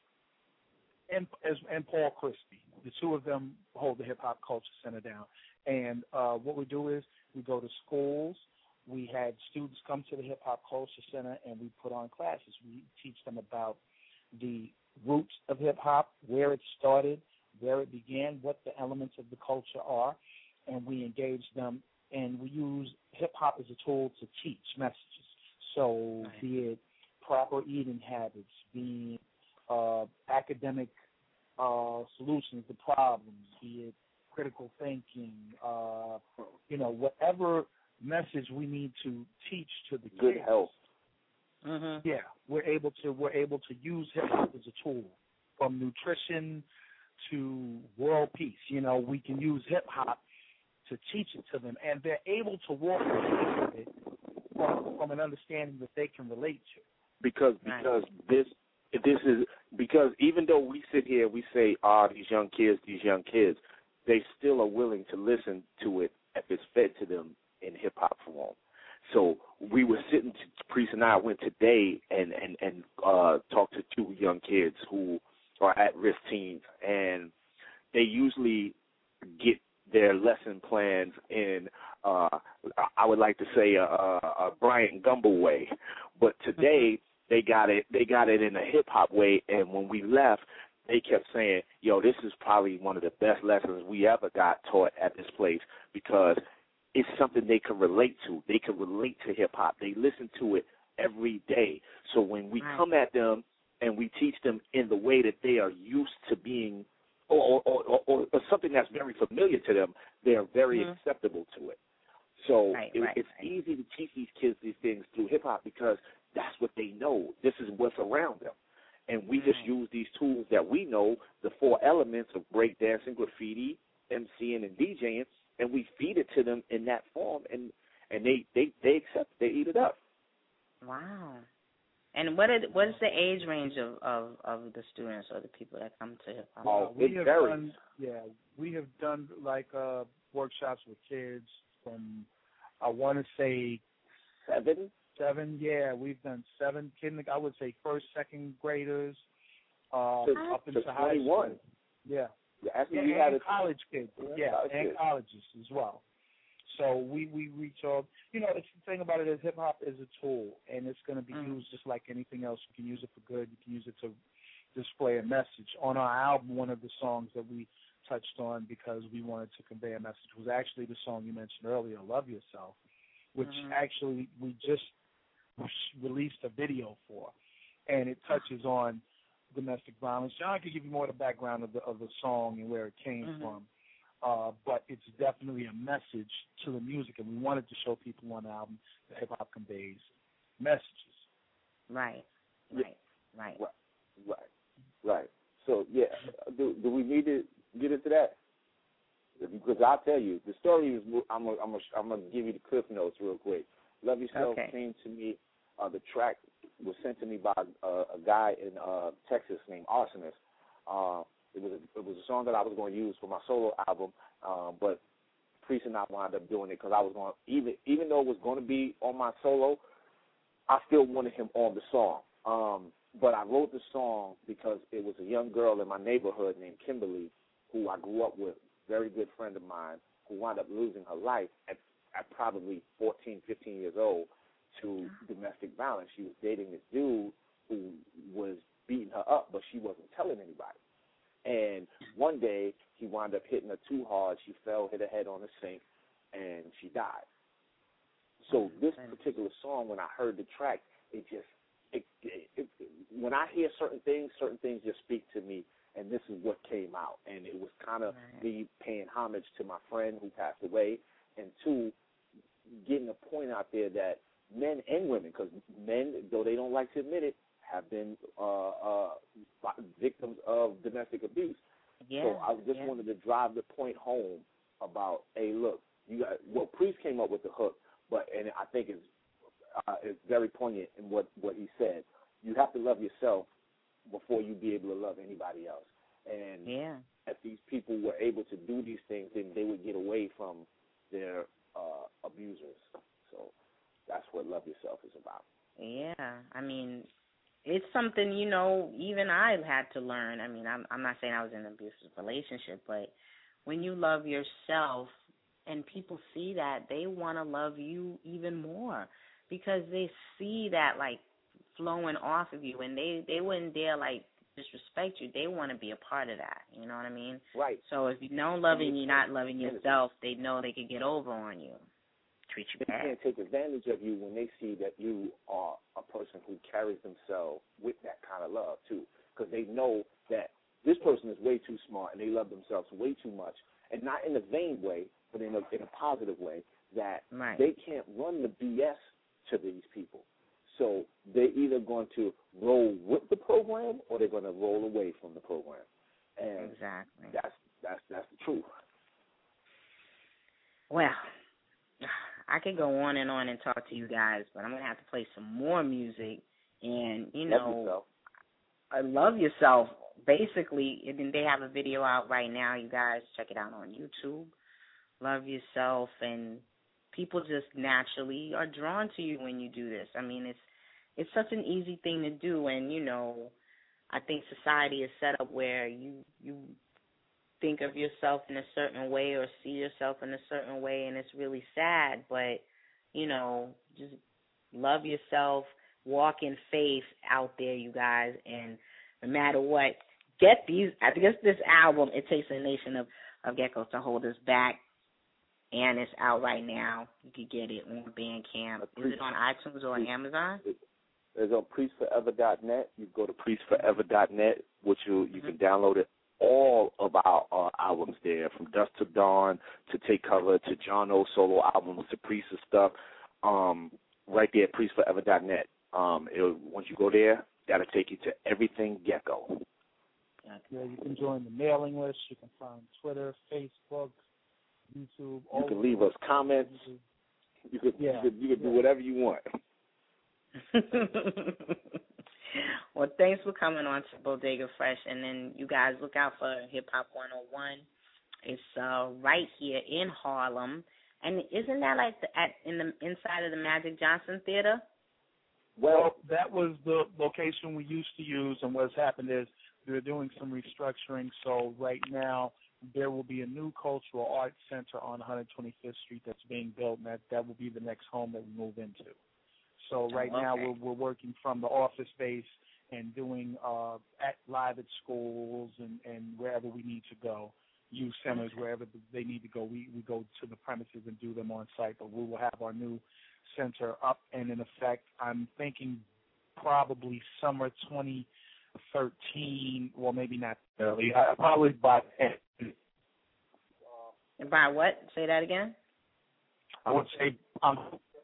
[SPEAKER 2] and as and Paul Christie, the two of them hold the Hip Hop Culture Center down. And uh, what we do is we go to schools. We had students come to the Hip Hop Culture Center, and we put on classes. We teach them about the roots of hip hop, where it started, where it began, what the elements of the culture are, and we engage them. And we use hip hop as a tool to teach messages. So
[SPEAKER 21] Right.
[SPEAKER 2] be it proper eating habits, be uh, academic uh, solutions to problems, be it critical thinking, uh, you know, whatever message we need to teach to the
[SPEAKER 6] Good
[SPEAKER 2] kids.
[SPEAKER 6] health.
[SPEAKER 21] Mm-hmm.
[SPEAKER 2] Yeah, we're able to we're able to use hip hop as a tool, from nutrition to world peace. You know, we can use hip hop to teach it to them, and they're able to walk away with it from, from an understanding that they can relate to.
[SPEAKER 6] Because because this this is because even though we sit here we say, ah, these young kids, these young kids, they still are willing to listen to it if it's fed to them in hip hop form. So we were sitting, Priest and I went today and and and uh, talked to two young kids who are at-risk teens, and they usually get their lesson plans in, uh, I would like to say, a, a, a Bryant Gumbel way, but today they got it. They got it in a hip hop way, and when we left, they kept saying, "Yo, this is probably one of the best lessons we ever got taught at this place, because it's something they can relate to. They can relate to hip hop. They listen to it every day. So when we come at them and we teach them in the way that they are used to being, or or, or, or, or something that's very familiar to them, they are very
[SPEAKER 21] Mhm.
[SPEAKER 6] acceptable to it. So
[SPEAKER 21] Right,
[SPEAKER 6] it,
[SPEAKER 21] right,
[SPEAKER 6] it's
[SPEAKER 21] right.
[SPEAKER 6] easy to teach these kids these things through hip hop, because that's what they know. This is what's around them. And we just use these tools that we know, the four elements of breakdancing, graffiti, MCing, and DJing, and we feed it to them in that form, and, and they, they, they accept it. They eat it up.
[SPEAKER 21] Wow. And what is what is the age range of, of, of the students or the people that come to hip hop?
[SPEAKER 6] Oh,
[SPEAKER 2] we
[SPEAKER 6] it
[SPEAKER 2] have
[SPEAKER 6] varies.
[SPEAKER 2] done, yeah, we have done like uh, workshops with kids from, I want to say
[SPEAKER 6] seven.
[SPEAKER 2] Seven, yeah, we've done seven. Kinder, I would say first, second graders, uh,
[SPEAKER 6] To-
[SPEAKER 2] up
[SPEAKER 6] to
[SPEAKER 2] into high
[SPEAKER 6] twenty-one.
[SPEAKER 2] school. Yeah.
[SPEAKER 6] Yeah, actually,
[SPEAKER 2] yeah,
[SPEAKER 6] we
[SPEAKER 2] and
[SPEAKER 6] had a
[SPEAKER 2] college kids.
[SPEAKER 6] Yeah,
[SPEAKER 2] Yeah,
[SPEAKER 6] college
[SPEAKER 2] and
[SPEAKER 6] kids.
[SPEAKER 2] colleges as well. So we, we reach all, you know, the thing about it is hip hop is a tool, and it's going to be
[SPEAKER 21] Mm.
[SPEAKER 2] used just like anything else. You can use it for good. You can use it to display a message. On our album, one of the songs that we touched on because we wanted to convey a message was actually the song you mentioned earlier, "Love Yourself," which
[SPEAKER 21] Mhm.
[SPEAKER 2] actually we just released a video for, and it touches on domestic violence. John could give you more of the background of the of the song and where it came
[SPEAKER 21] Mhm.
[SPEAKER 2] from, uh, but it's definitely a message to the music, and we wanted to show people on the album that hip hop conveys messages.
[SPEAKER 21] Right, right, right,
[SPEAKER 6] right, right, right. So yeah, do do we need to get into that? Because I'll tell you, the story is. I'm gonna I'm gonna I'm gonna give you the cliff notes real quick. Love Yourself
[SPEAKER 21] Okay.
[SPEAKER 6] came to me. Uh, the track was sent to me by uh, a guy in uh, Texas named Arsonist. Uh, it was a, it was a song that I was going to use for my solo album, uh, but Priest and I wound up doing it because I was going even even though it was going to be on my solo, I still wanted him on the song. Um, but I wrote the song because it was a young girl in my neighborhood named Kimberly, who I grew up with, very good friend of mine, who wound up losing her life at, at probably fourteen, fifteen years old to domestic violence. She was dating this dude who was beating her up, but she wasn't telling anybody. And one day, he wound up hitting her too hard. She fell, hit her head on the sink, and she died. So this particular song, when I heard the track, it just, it, it, it, when I hear certain things, certain things just speak to me, and this is what came out. And it was kind of me paying homage to my friend who passed away, and two, getting a point out there that men and women, because men, though they don't like to admit it, have been uh, uh, victims of domestic abuse.
[SPEAKER 21] Yeah,
[SPEAKER 6] so I just
[SPEAKER 21] yeah.
[SPEAKER 6] wanted to drive the point home about, hey, look, you got, well, Priest came up with the hook, but and I think it's uh, it's very poignant in what, what he said. You have to love yourself before you be able to love anybody else. And
[SPEAKER 21] yeah.
[SPEAKER 6] if these people were able to do these things, then they would get away from their uh, abusers. So that's what Love Yourself is about.
[SPEAKER 21] Yeah, I mean, it's something, you know, even I've had to learn. I mean, I'm, I'm not saying I was in an abusive relationship, but when you love yourself and people see that, they want to love you even more because they see that, like, flowing off of you, and they, they wouldn't dare, like, disrespect you. They want to be a part of that, you know what I mean?
[SPEAKER 6] Right.
[SPEAKER 21] So if you know loving you, not loving yourself, they know they could get over on you. Treat you
[SPEAKER 6] They
[SPEAKER 21] bad.
[SPEAKER 6] can't take advantage of you when they see that you are a person who carries themselves with that kind of love, too, because they know that this person is way too smart and they love themselves way too much, and not in a vain way, but in a, in a positive way, that
[SPEAKER 21] right.
[SPEAKER 6] they can't run the B S to these people. So they're either going to roll with the program or they're going to roll away from the program. And
[SPEAKER 21] exactly.
[SPEAKER 6] that's, that's, that's the truth.
[SPEAKER 21] Well, I could go on and on and talk to you guys, but I'm going to have to play some more music. And, you
[SPEAKER 6] Love
[SPEAKER 21] know,
[SPEAKER 6] yourself.
[SPEAKER 21] I Love Yourself. Basically, and then they have a video out right now. You guys check it out on YouTube. Love Yourself. And people just naturally are drawn to you when you do this. I mean, it's it's such an easy thing to do. And, you know, I think society is set up where you you think of yourself in a certain way or see yourself in a certain way, and it's really sad. But, you know, just love yourself, walk in faith out there, you guys, and no matter what, get these. I guess this album, It Takes a Nation of, of Geckos to Hold Us Back, and it's out right now. You can get it on Bandcamp. Is it on iTunes or on Amazon?
[SPEAKER 6] It's on priest forever dot net. You go to priest forever dot net, which you, you can download it. All of our uh, albums there, from Dust to Dawn to Take Cover to John O solo albums to Priest's stuff, um, right there at priest forever dot net. Um, it'll, once you go there, that'll take you to everything Gecko.
[SPEAKER 2] Yeah, you can join the mailing list. You can find Twitter, Facebook, YouTube.
[SPEAKER 6] You can leave us comments. You could,
[SPEAKER 2] yeah.
[SPEAKER 6] you could, you could
[SPEAKER 2] yeah.
[SPEAKER 6] do whatever you want.
[SPEAKER 21] Well, thanks for coming on to Bodega Fresh, and then you guys look out for Hip Hop one oh one. It's uh, right here in Harlem, and isn't that like the, at in the inside of the Magic Johnson Theater?
[SPEAKER 2] Well, that was the location we used to use, and what's happened is they're doing some restructuring. So right now there will be a new cultural arts center on one hundred twenty-fifth Street that's being built, and that, that will be the next home that we move into. So right
[SPEAKER 21] oh, okay.
[SPEAKER 2] now we're we're working from the office space and doing uh, at live at schools and, and wherever we need to go. youth centers, wherever they need to go. We we go to the premises and do them on site, but we will have our new center up and in effect. I'm thinking probably summer twenty thirteen, well, maybe not early, uh, probably by end.
[SPEAKER 21] By what? Say that again.
[SPEAKER 2] I would say um,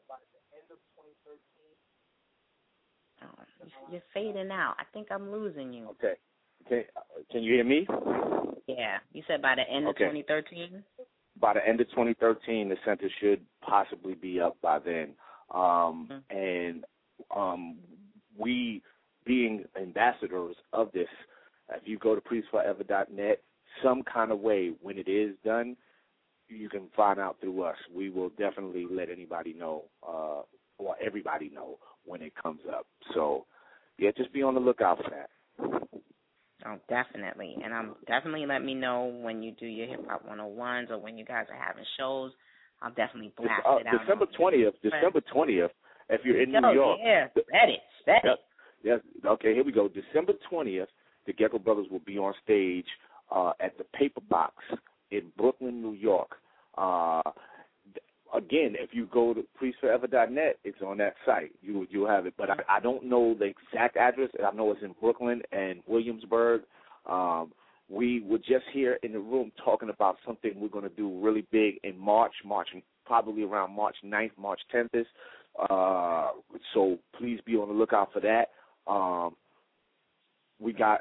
[SPEAKER 21] oh, you're fading out. I think I'm losing you.
[SPEAKER 6] Okay. Can, can you hear me?
[SPEAKER 21] Yeah. You said by the end
[SPEAKER 6] okay.
[SPEAKER 21] of twenty thirteen?
[SPEAKER 6] By the end of twenty thirteen, the center should possibly be up by then. Um, mm-hmm. And um, we, being ambassadors of this, if you go to priest forever dot net, some kind of way, when it is done, you can find out through us. We will definitely let anybody know, uh, or everybody know when it comes up. So, yeah, just be on the lookout for that.
[SPEAKER 21] Oh, definitely. And I'm definitely let me know when you do your Hip Hop one oh ones or when you guys are having shows. I'll definitely blast
[SPEAKER 6] uh,
[SPEAKER 21] it out.
[SPEAKER 6] December twentieth, December twentieth, if you're in
[SPEAKER 21] Yo,
[SPEAKER 6] New York.
[SPEAKER 21] Yeah, bet it, bet it.
[SPEAKER 6] Yes, okay, here we go. December twentieth, the Gecko Brothers will be on stage uh, at the Paper Box in Brooklyn, New York. Uh, again, if you go to priest forever dot net, it's on that site. You you'll have it. But I, I don't know the exact address. I know it's in Brooklyn and Williamsburg. Um, we were just here in the room talking about something we're going to do really big in March, March probably around March ninth, March tenth. Uh, so please be on the lookout for that. Um, we got.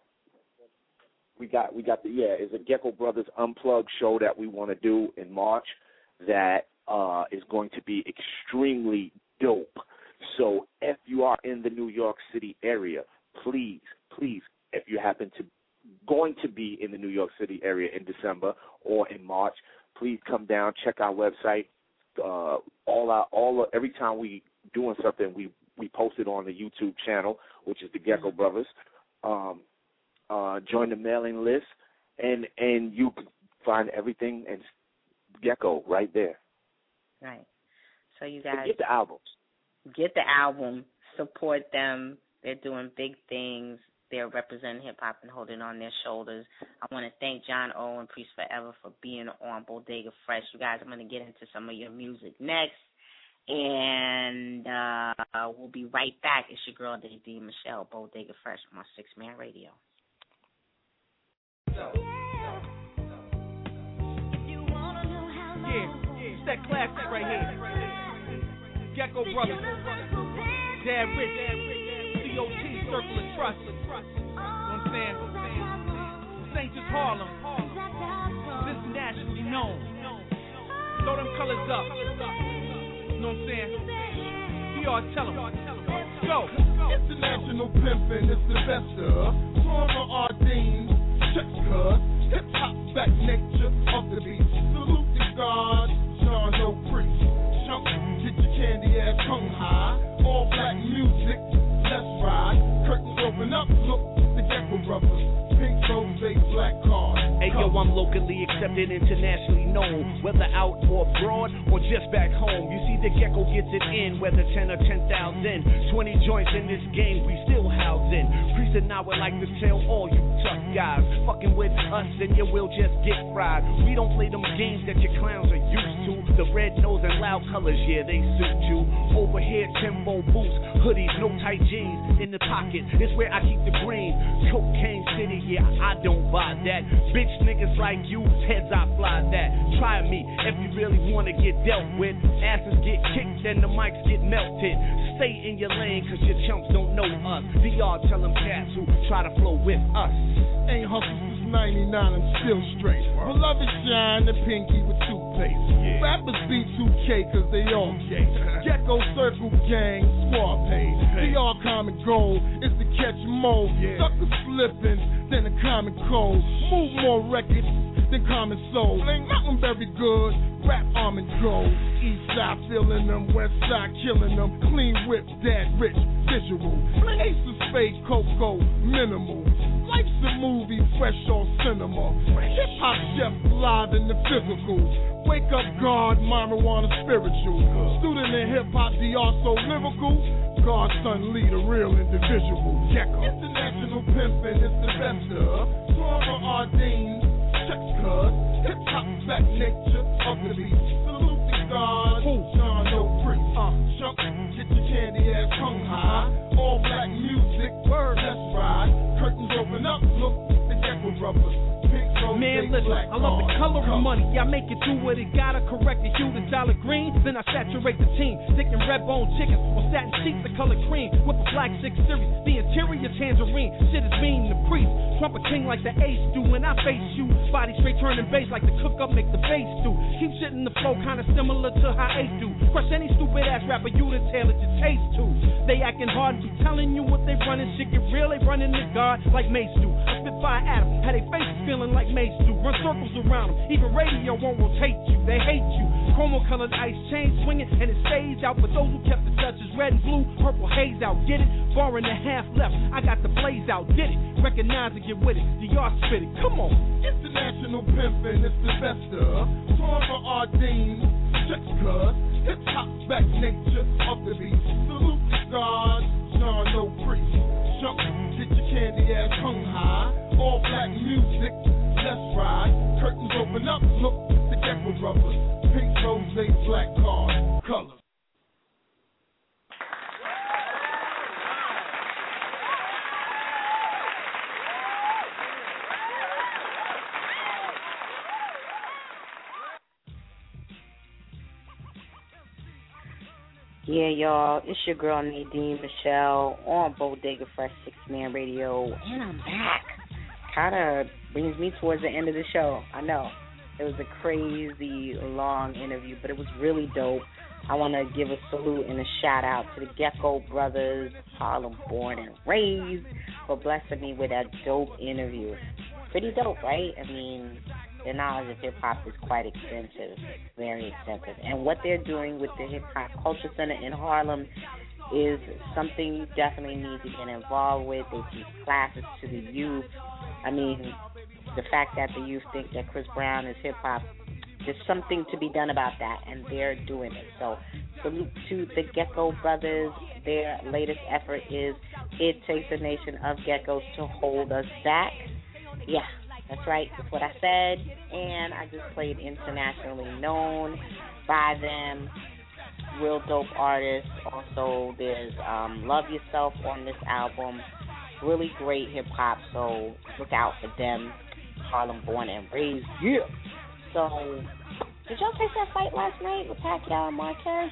[SPEAKER 6] We got we got the yeah, it's a Gecko Brothers Unplugged show that we want to do in March that uh, is going to be extremely dope. So if you are in the New York City area, please, please, if you happen to going to be in the New York City area in December or in March, please come down, check our website. Uh, all our all every time we doing something, we we post it on the YouTube channel, which is the Gecko Brothers. Um, Uh, join the mailing list, and and you can find everything and Gecko right there.
[SPEAKER 21] Right. So you guys
[SPEAKER 6] so get the albums.
[SPEAKER 21] Get the album. Support them. They're doing big things. They're representing hip hop and holding on their shoulders. I want to thank John O and Priest Forever for being on Bodega Fresh. You guys, I'm going to get into some of your music next. And uh, we'll be right back. It's your girl, Nadine Michelle, Bodega Fresh on my Six Man Radio.
[SPEAKER 15] Yeah, it's that classic right here. Gecko Brothers, Dad Rich, C O T, Circle of Trust. You know what I'm saying? This ain't just Harlem. This is nationally known. Throw them colors up. You know what I'm saying? P R, tell them. Go.
[SPEAKER 19] International pimpin', it's the best of. Former Ardeen. Check cuz, hip hop back nature of the beat. Salute the God, John O Priest. Jump, get your candy ass tongue high. All black music, let's ride. Curtains open up, look, the Gecko Brothers. Pink rose, black card.
[SPEAKER 20] Hey yo, I'm locally accepted, internationally known. Whether out or abroad or just back home. You see the Gecko gets it in, whether ten or ten thousand. Twenty joints in this game, we still housing. Priest and I would like to tell all you tough guys, fucking with us and you will just get fried. We don't play them games that your clowns are used to. The red nose and loud colors, yeah, they suit you. Over here, Timbo boots, hoodies, no tight jeans. In the pocket, it's where I keep the green. Cocaine City, yeah, I don't buy that. Bitch niggas like you, heads I fly that. Try me if you really wanna get dealt with. Asses get kicked and the mics get melted. Stay in your lane cause your chumps don't know us. D R tell them cats who try to flow with us.
[SPEAKER 19] Ain't hustle since ninety-nine, I'm still straight. Beloved shine the pinky with toothpaste. Yeah. Rappers be two K cause they all gay. Gecko Circle Gang, squad page. D R common goal is to catch more. Yeah. Suckers flipping than a common cold. Move more records than common soul. Mountain very good, rap arm and gold. East side filling them, west side killing them. Clean whip, dad rich, visual. Ace of spade, cocoa, minimal. Life's a movie, fresh on cinema. Hip hop chef live in the physical. Wake up God, marijuana spiritual. Student in hip hop, D R so lyrical. Godson lead a real individual. Gecko. International pimpin', it's the best of. Former Ardeen. checks, cuz. Hip hop back nature of the beat. Salute the gods, John O'Priest. Uh, Chuck, get your candy ass hung high. All black music, word, let's ride. Curtains open up, look, the Gecko Brothers.
[SPEAKER 15] Man, listen, I love the color of money. I make it do what it gotta. Correct the hue to dollar green. Then I saturate the team. Sticking red bone chickens on satin sheets the color cream. With the black six series. The interior tangerine. Shit is mean the priest. Trump a king like the ace do. When I face you, body straight turning bass like the cook up make the bass do. Keep shit in the flow kinda similar to how Ace do. Crush any stupid ass rapper you to tailor your taste to. They acting hard and be telling you what they running. Shit get real, they running the guard like Mace do. I spit fire at them. Had they faces feeling like Mace do. Run circles around them. Even radio won't rotate you. They hate you. Chromo colored ice chain swinging and it stays out. But those who kept the touches red and blue, purple haze out. Get it? Bar and a half left. I got the blaze out. Did it? Recognize and get with it. The yard spit it. Come on.
[SPEAKER 19] International pimpin', it's the best of. Torn for our Dean. Checks, cuz. Hip hop back nature of the beat. Salute the gods, John O'Priest. Chuck, get your candy ass hung high. All black music, let's ride. Curtains open up, look, the Gecko Brothers. Pink rose, black card, colors.
[SPEAKER 21] Yeah, y'all, it's your girl Nadine Michelle on Bodega Fresh Six Man Radio, and I'm back. Kind of brings me towards the end of the show. I know it was a crazy long interview, but it was really dope. I want to give a salute and a shout out to the Gecko Brothers, Harlem born and raised, for blessing me with that dope interview. Pretty dope, right? I mean, their knowledge of hip-hop is quite extensive, very extensive. And what they're doing with the Hip-Hop Culture Center in Harlem is something you definitely need to get involved with. They teach classes to the youth. I mean, the fact that the youth think that Chris Brown is hip-hop, there's something to be done about that, and they're doing it. So salute to the Gecko Brothers. Their latest effort is It Takes a Nation of Geckos to Hold Us Back. Yeah. That's right, that's what I said, and I just played internationally known by them, real dope artists. Also, there's um, Love Yourself on this album, really great hip-hop, so look out for them, Harlem born and raised, yeah. So, did y'all take that fight last night with Pacquiao and Marquez?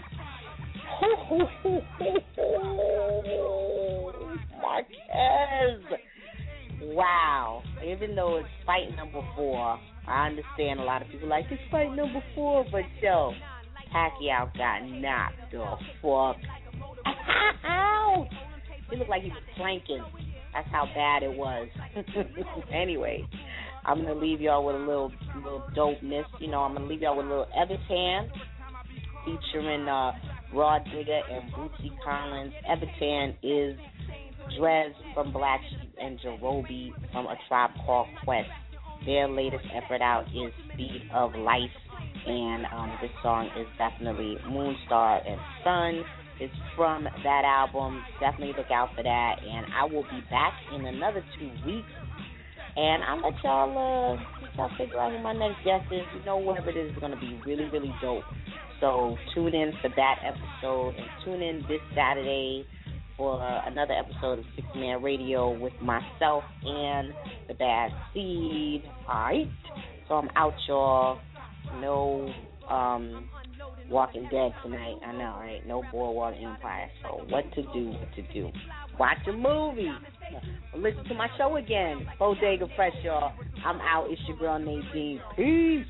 [SPEAKER 21] Marquez! Wow. Even though it's fight number four, I understand a lot of people like, it's fight number four, but yo, Pacquiao got knocked the fuck out. He looked like he was planking. That's how bad it was. Anyway, I'm going to leave y'all with a little little dopeness. You know, I'm going to leave y'all with a little Evertan featuring uh, Raw Digger and Bootsy Collins. Evertan is Drez from Black Sheep and Jerobi from A Tribe Called Quest. Their latest effort out is Speed of Life, and um, this song is definitely Moonstar and Sun. It's from that album. Definitely look out for that, and I will be back in another two weeks. And I'll let y'all, uh, let y'all figure out who my next guest is. You know, whatever it is, is going to be really, really dope. So tune in for that episode, and tune in this Saturday for another episode of Six Man Radio with myself and the Bad Seed. Alright? So I'm out, y'all. No um, Walking Dead tonight. I know, right? No Boardwalk Empire. So what to do, what to do. Watch a movie. Listen to my show again. Bodega Fresh, y'all. I'm out. It's your girl Nadine. Peace.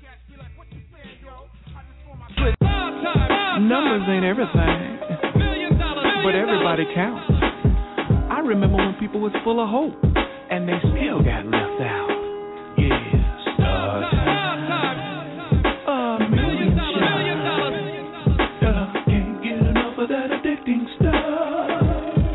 [SPEAKER 4] Numbers ain't everything, but everybody counts. I remember when people was full of hope, and they still got left out. Yeah, star time. A million shots. Uh, can't get enough of that addicting stuff.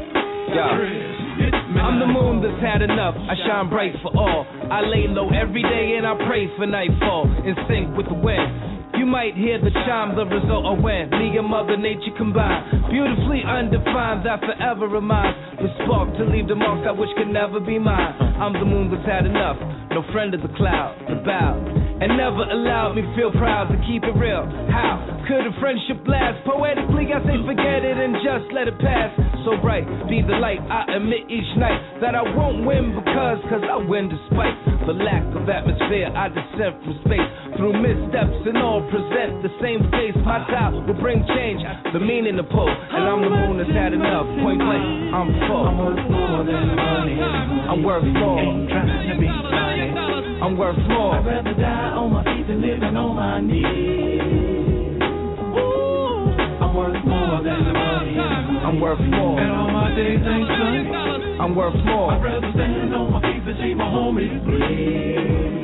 [SPEAKER 22] Yeah. I'm the moon that's had enough. I shine bright for all. I lay low every day and I pray for nightfall. In sync with the wind.
[SPEAKER 15] You might hear the chime, the result of when me and Mother Nature combine. Beautifully undefined, that forever reminds the spark to leave the mark that which can never be mine. I'm the moon that's had enough, no friend of the cloud, the bow, and never allowed me to feel proud to keep it real. How could a friendship last? Poetically, I say forget it and just let it pass. So bright, be the light I admit each night that I won't win because, cause I win despite the lack of atmosphere. I descend from space through missteps and all present the same face. My style will bring change, the meaning to pull, and I'm the moon that's had enough. Point blank, I'm full. I'm worth more than money. I'm worth more. Ain't trying to be funny. I'm worth more. I'd rather die on my feet than living on my knees. Ooh. I'm worth more than the money. I'm worth more. And all my days ain't sunny. I'm worth more. I'd rather stand on my feet than see my homies bleed.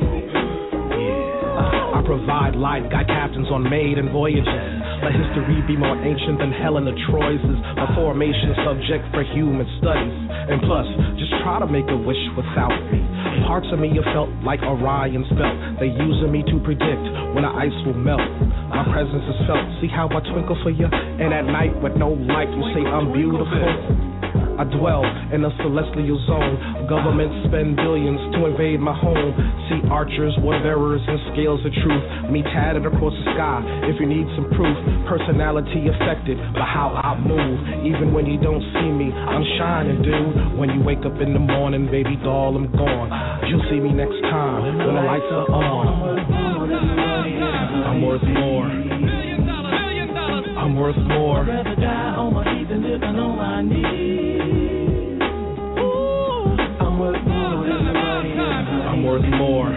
[SPEAKER 15] I provide light, guide captains on maiden voyages. Let history be more ancient than Helen of Troy's. A formation subject for human studies. And plus, just try to make a wish without me. Parts of me have felt like Orion's belt. They using me to predict when the ice will melt. My presence is felt. See how I twinkle for you? And at night with no light, you say I'm beautiful. I dwell in a celestial zone. Governments spend billions to invade my home. See archers, war bearers, and scales of truth. Me tatted across the sky. If you need some proof, personality affected by how I move. Even when you don't see me, I'm shining, dude. When you wake up in the morning, baby doll, I'm gone. You'll see me next time when the lights are on. I'm worth more. I'm worth more. I'd rather die on my feet than living on my knees. Ooh, I'm worth more than the money. I'm worth more.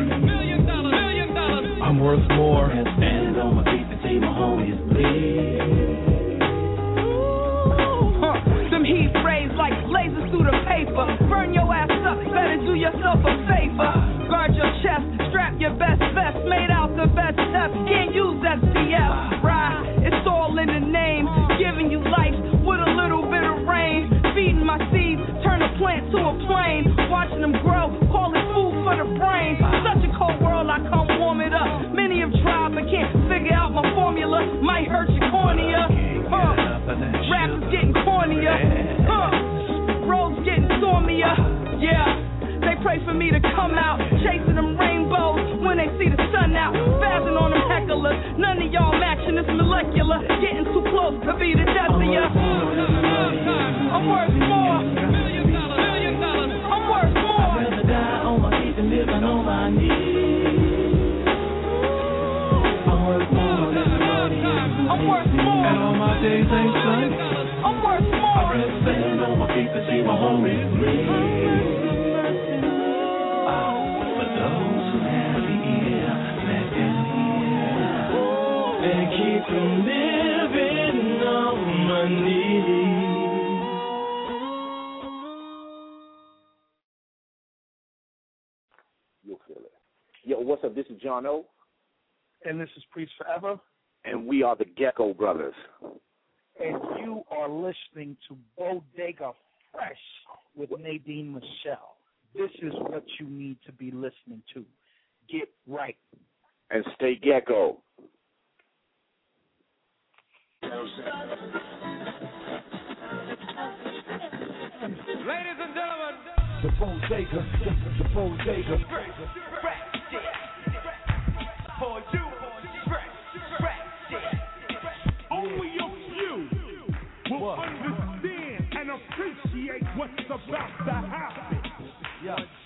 [SPEAKER 15] I'm worth more. Standing on my feet to see my homies bleed. Huh. Some heat rays like lasers through the paper. Burn your ass up, better do yourself a favor. Guard your chest, strap your best vest. Made out the best stuff, can't use that C F. Right, it's all in the name. Giving you life with a little bit of rain. Feeding my seeds, turn a plant to a plane. Watching them grow, call it food for the brain. Such a cold world, I come warm it up. Many have tried but can't figure out my formula. Might hurt your cornea. Huh. Rappers getting cornier. Huh. Roads getting stormier. Yeah. They pray for me to come out, chasing them rainbows when they see the sun out. Spazzing on them hecklers, none of y'all matching this molecular. Getting too close to be the death of ya. I'm worth more. I'm worth more. I'd rather die on my feet than living on my knees. I'm worth more than the money. I'm worth more. And all my days ain't sunny. I'm worth more. I'd rather stand on my feet to see my homies bleed. Keep from living on my knees.
[SPEAKER 6] You'll feel it. Yo, what's up? This is John O.
[SPEAKER 2] And this is Priest Forever.
[SPEAKER 6] And we are the Gecko Brothers.
[SPEAKER 2] And you are listening to Bodega Fresh with Nadine Michelle. This is what you need to be listening to. Get right.
[SPEAKER 6] And stay gecko.
[SPEAKER 18] Ladies and gentlemen,
[SPEAKER 1] the Bodega, the Bodega.
[SPEAKER 18] For you, only a few will understand and appreciate what's about to happen.
[SPEAKER 1] Yeah.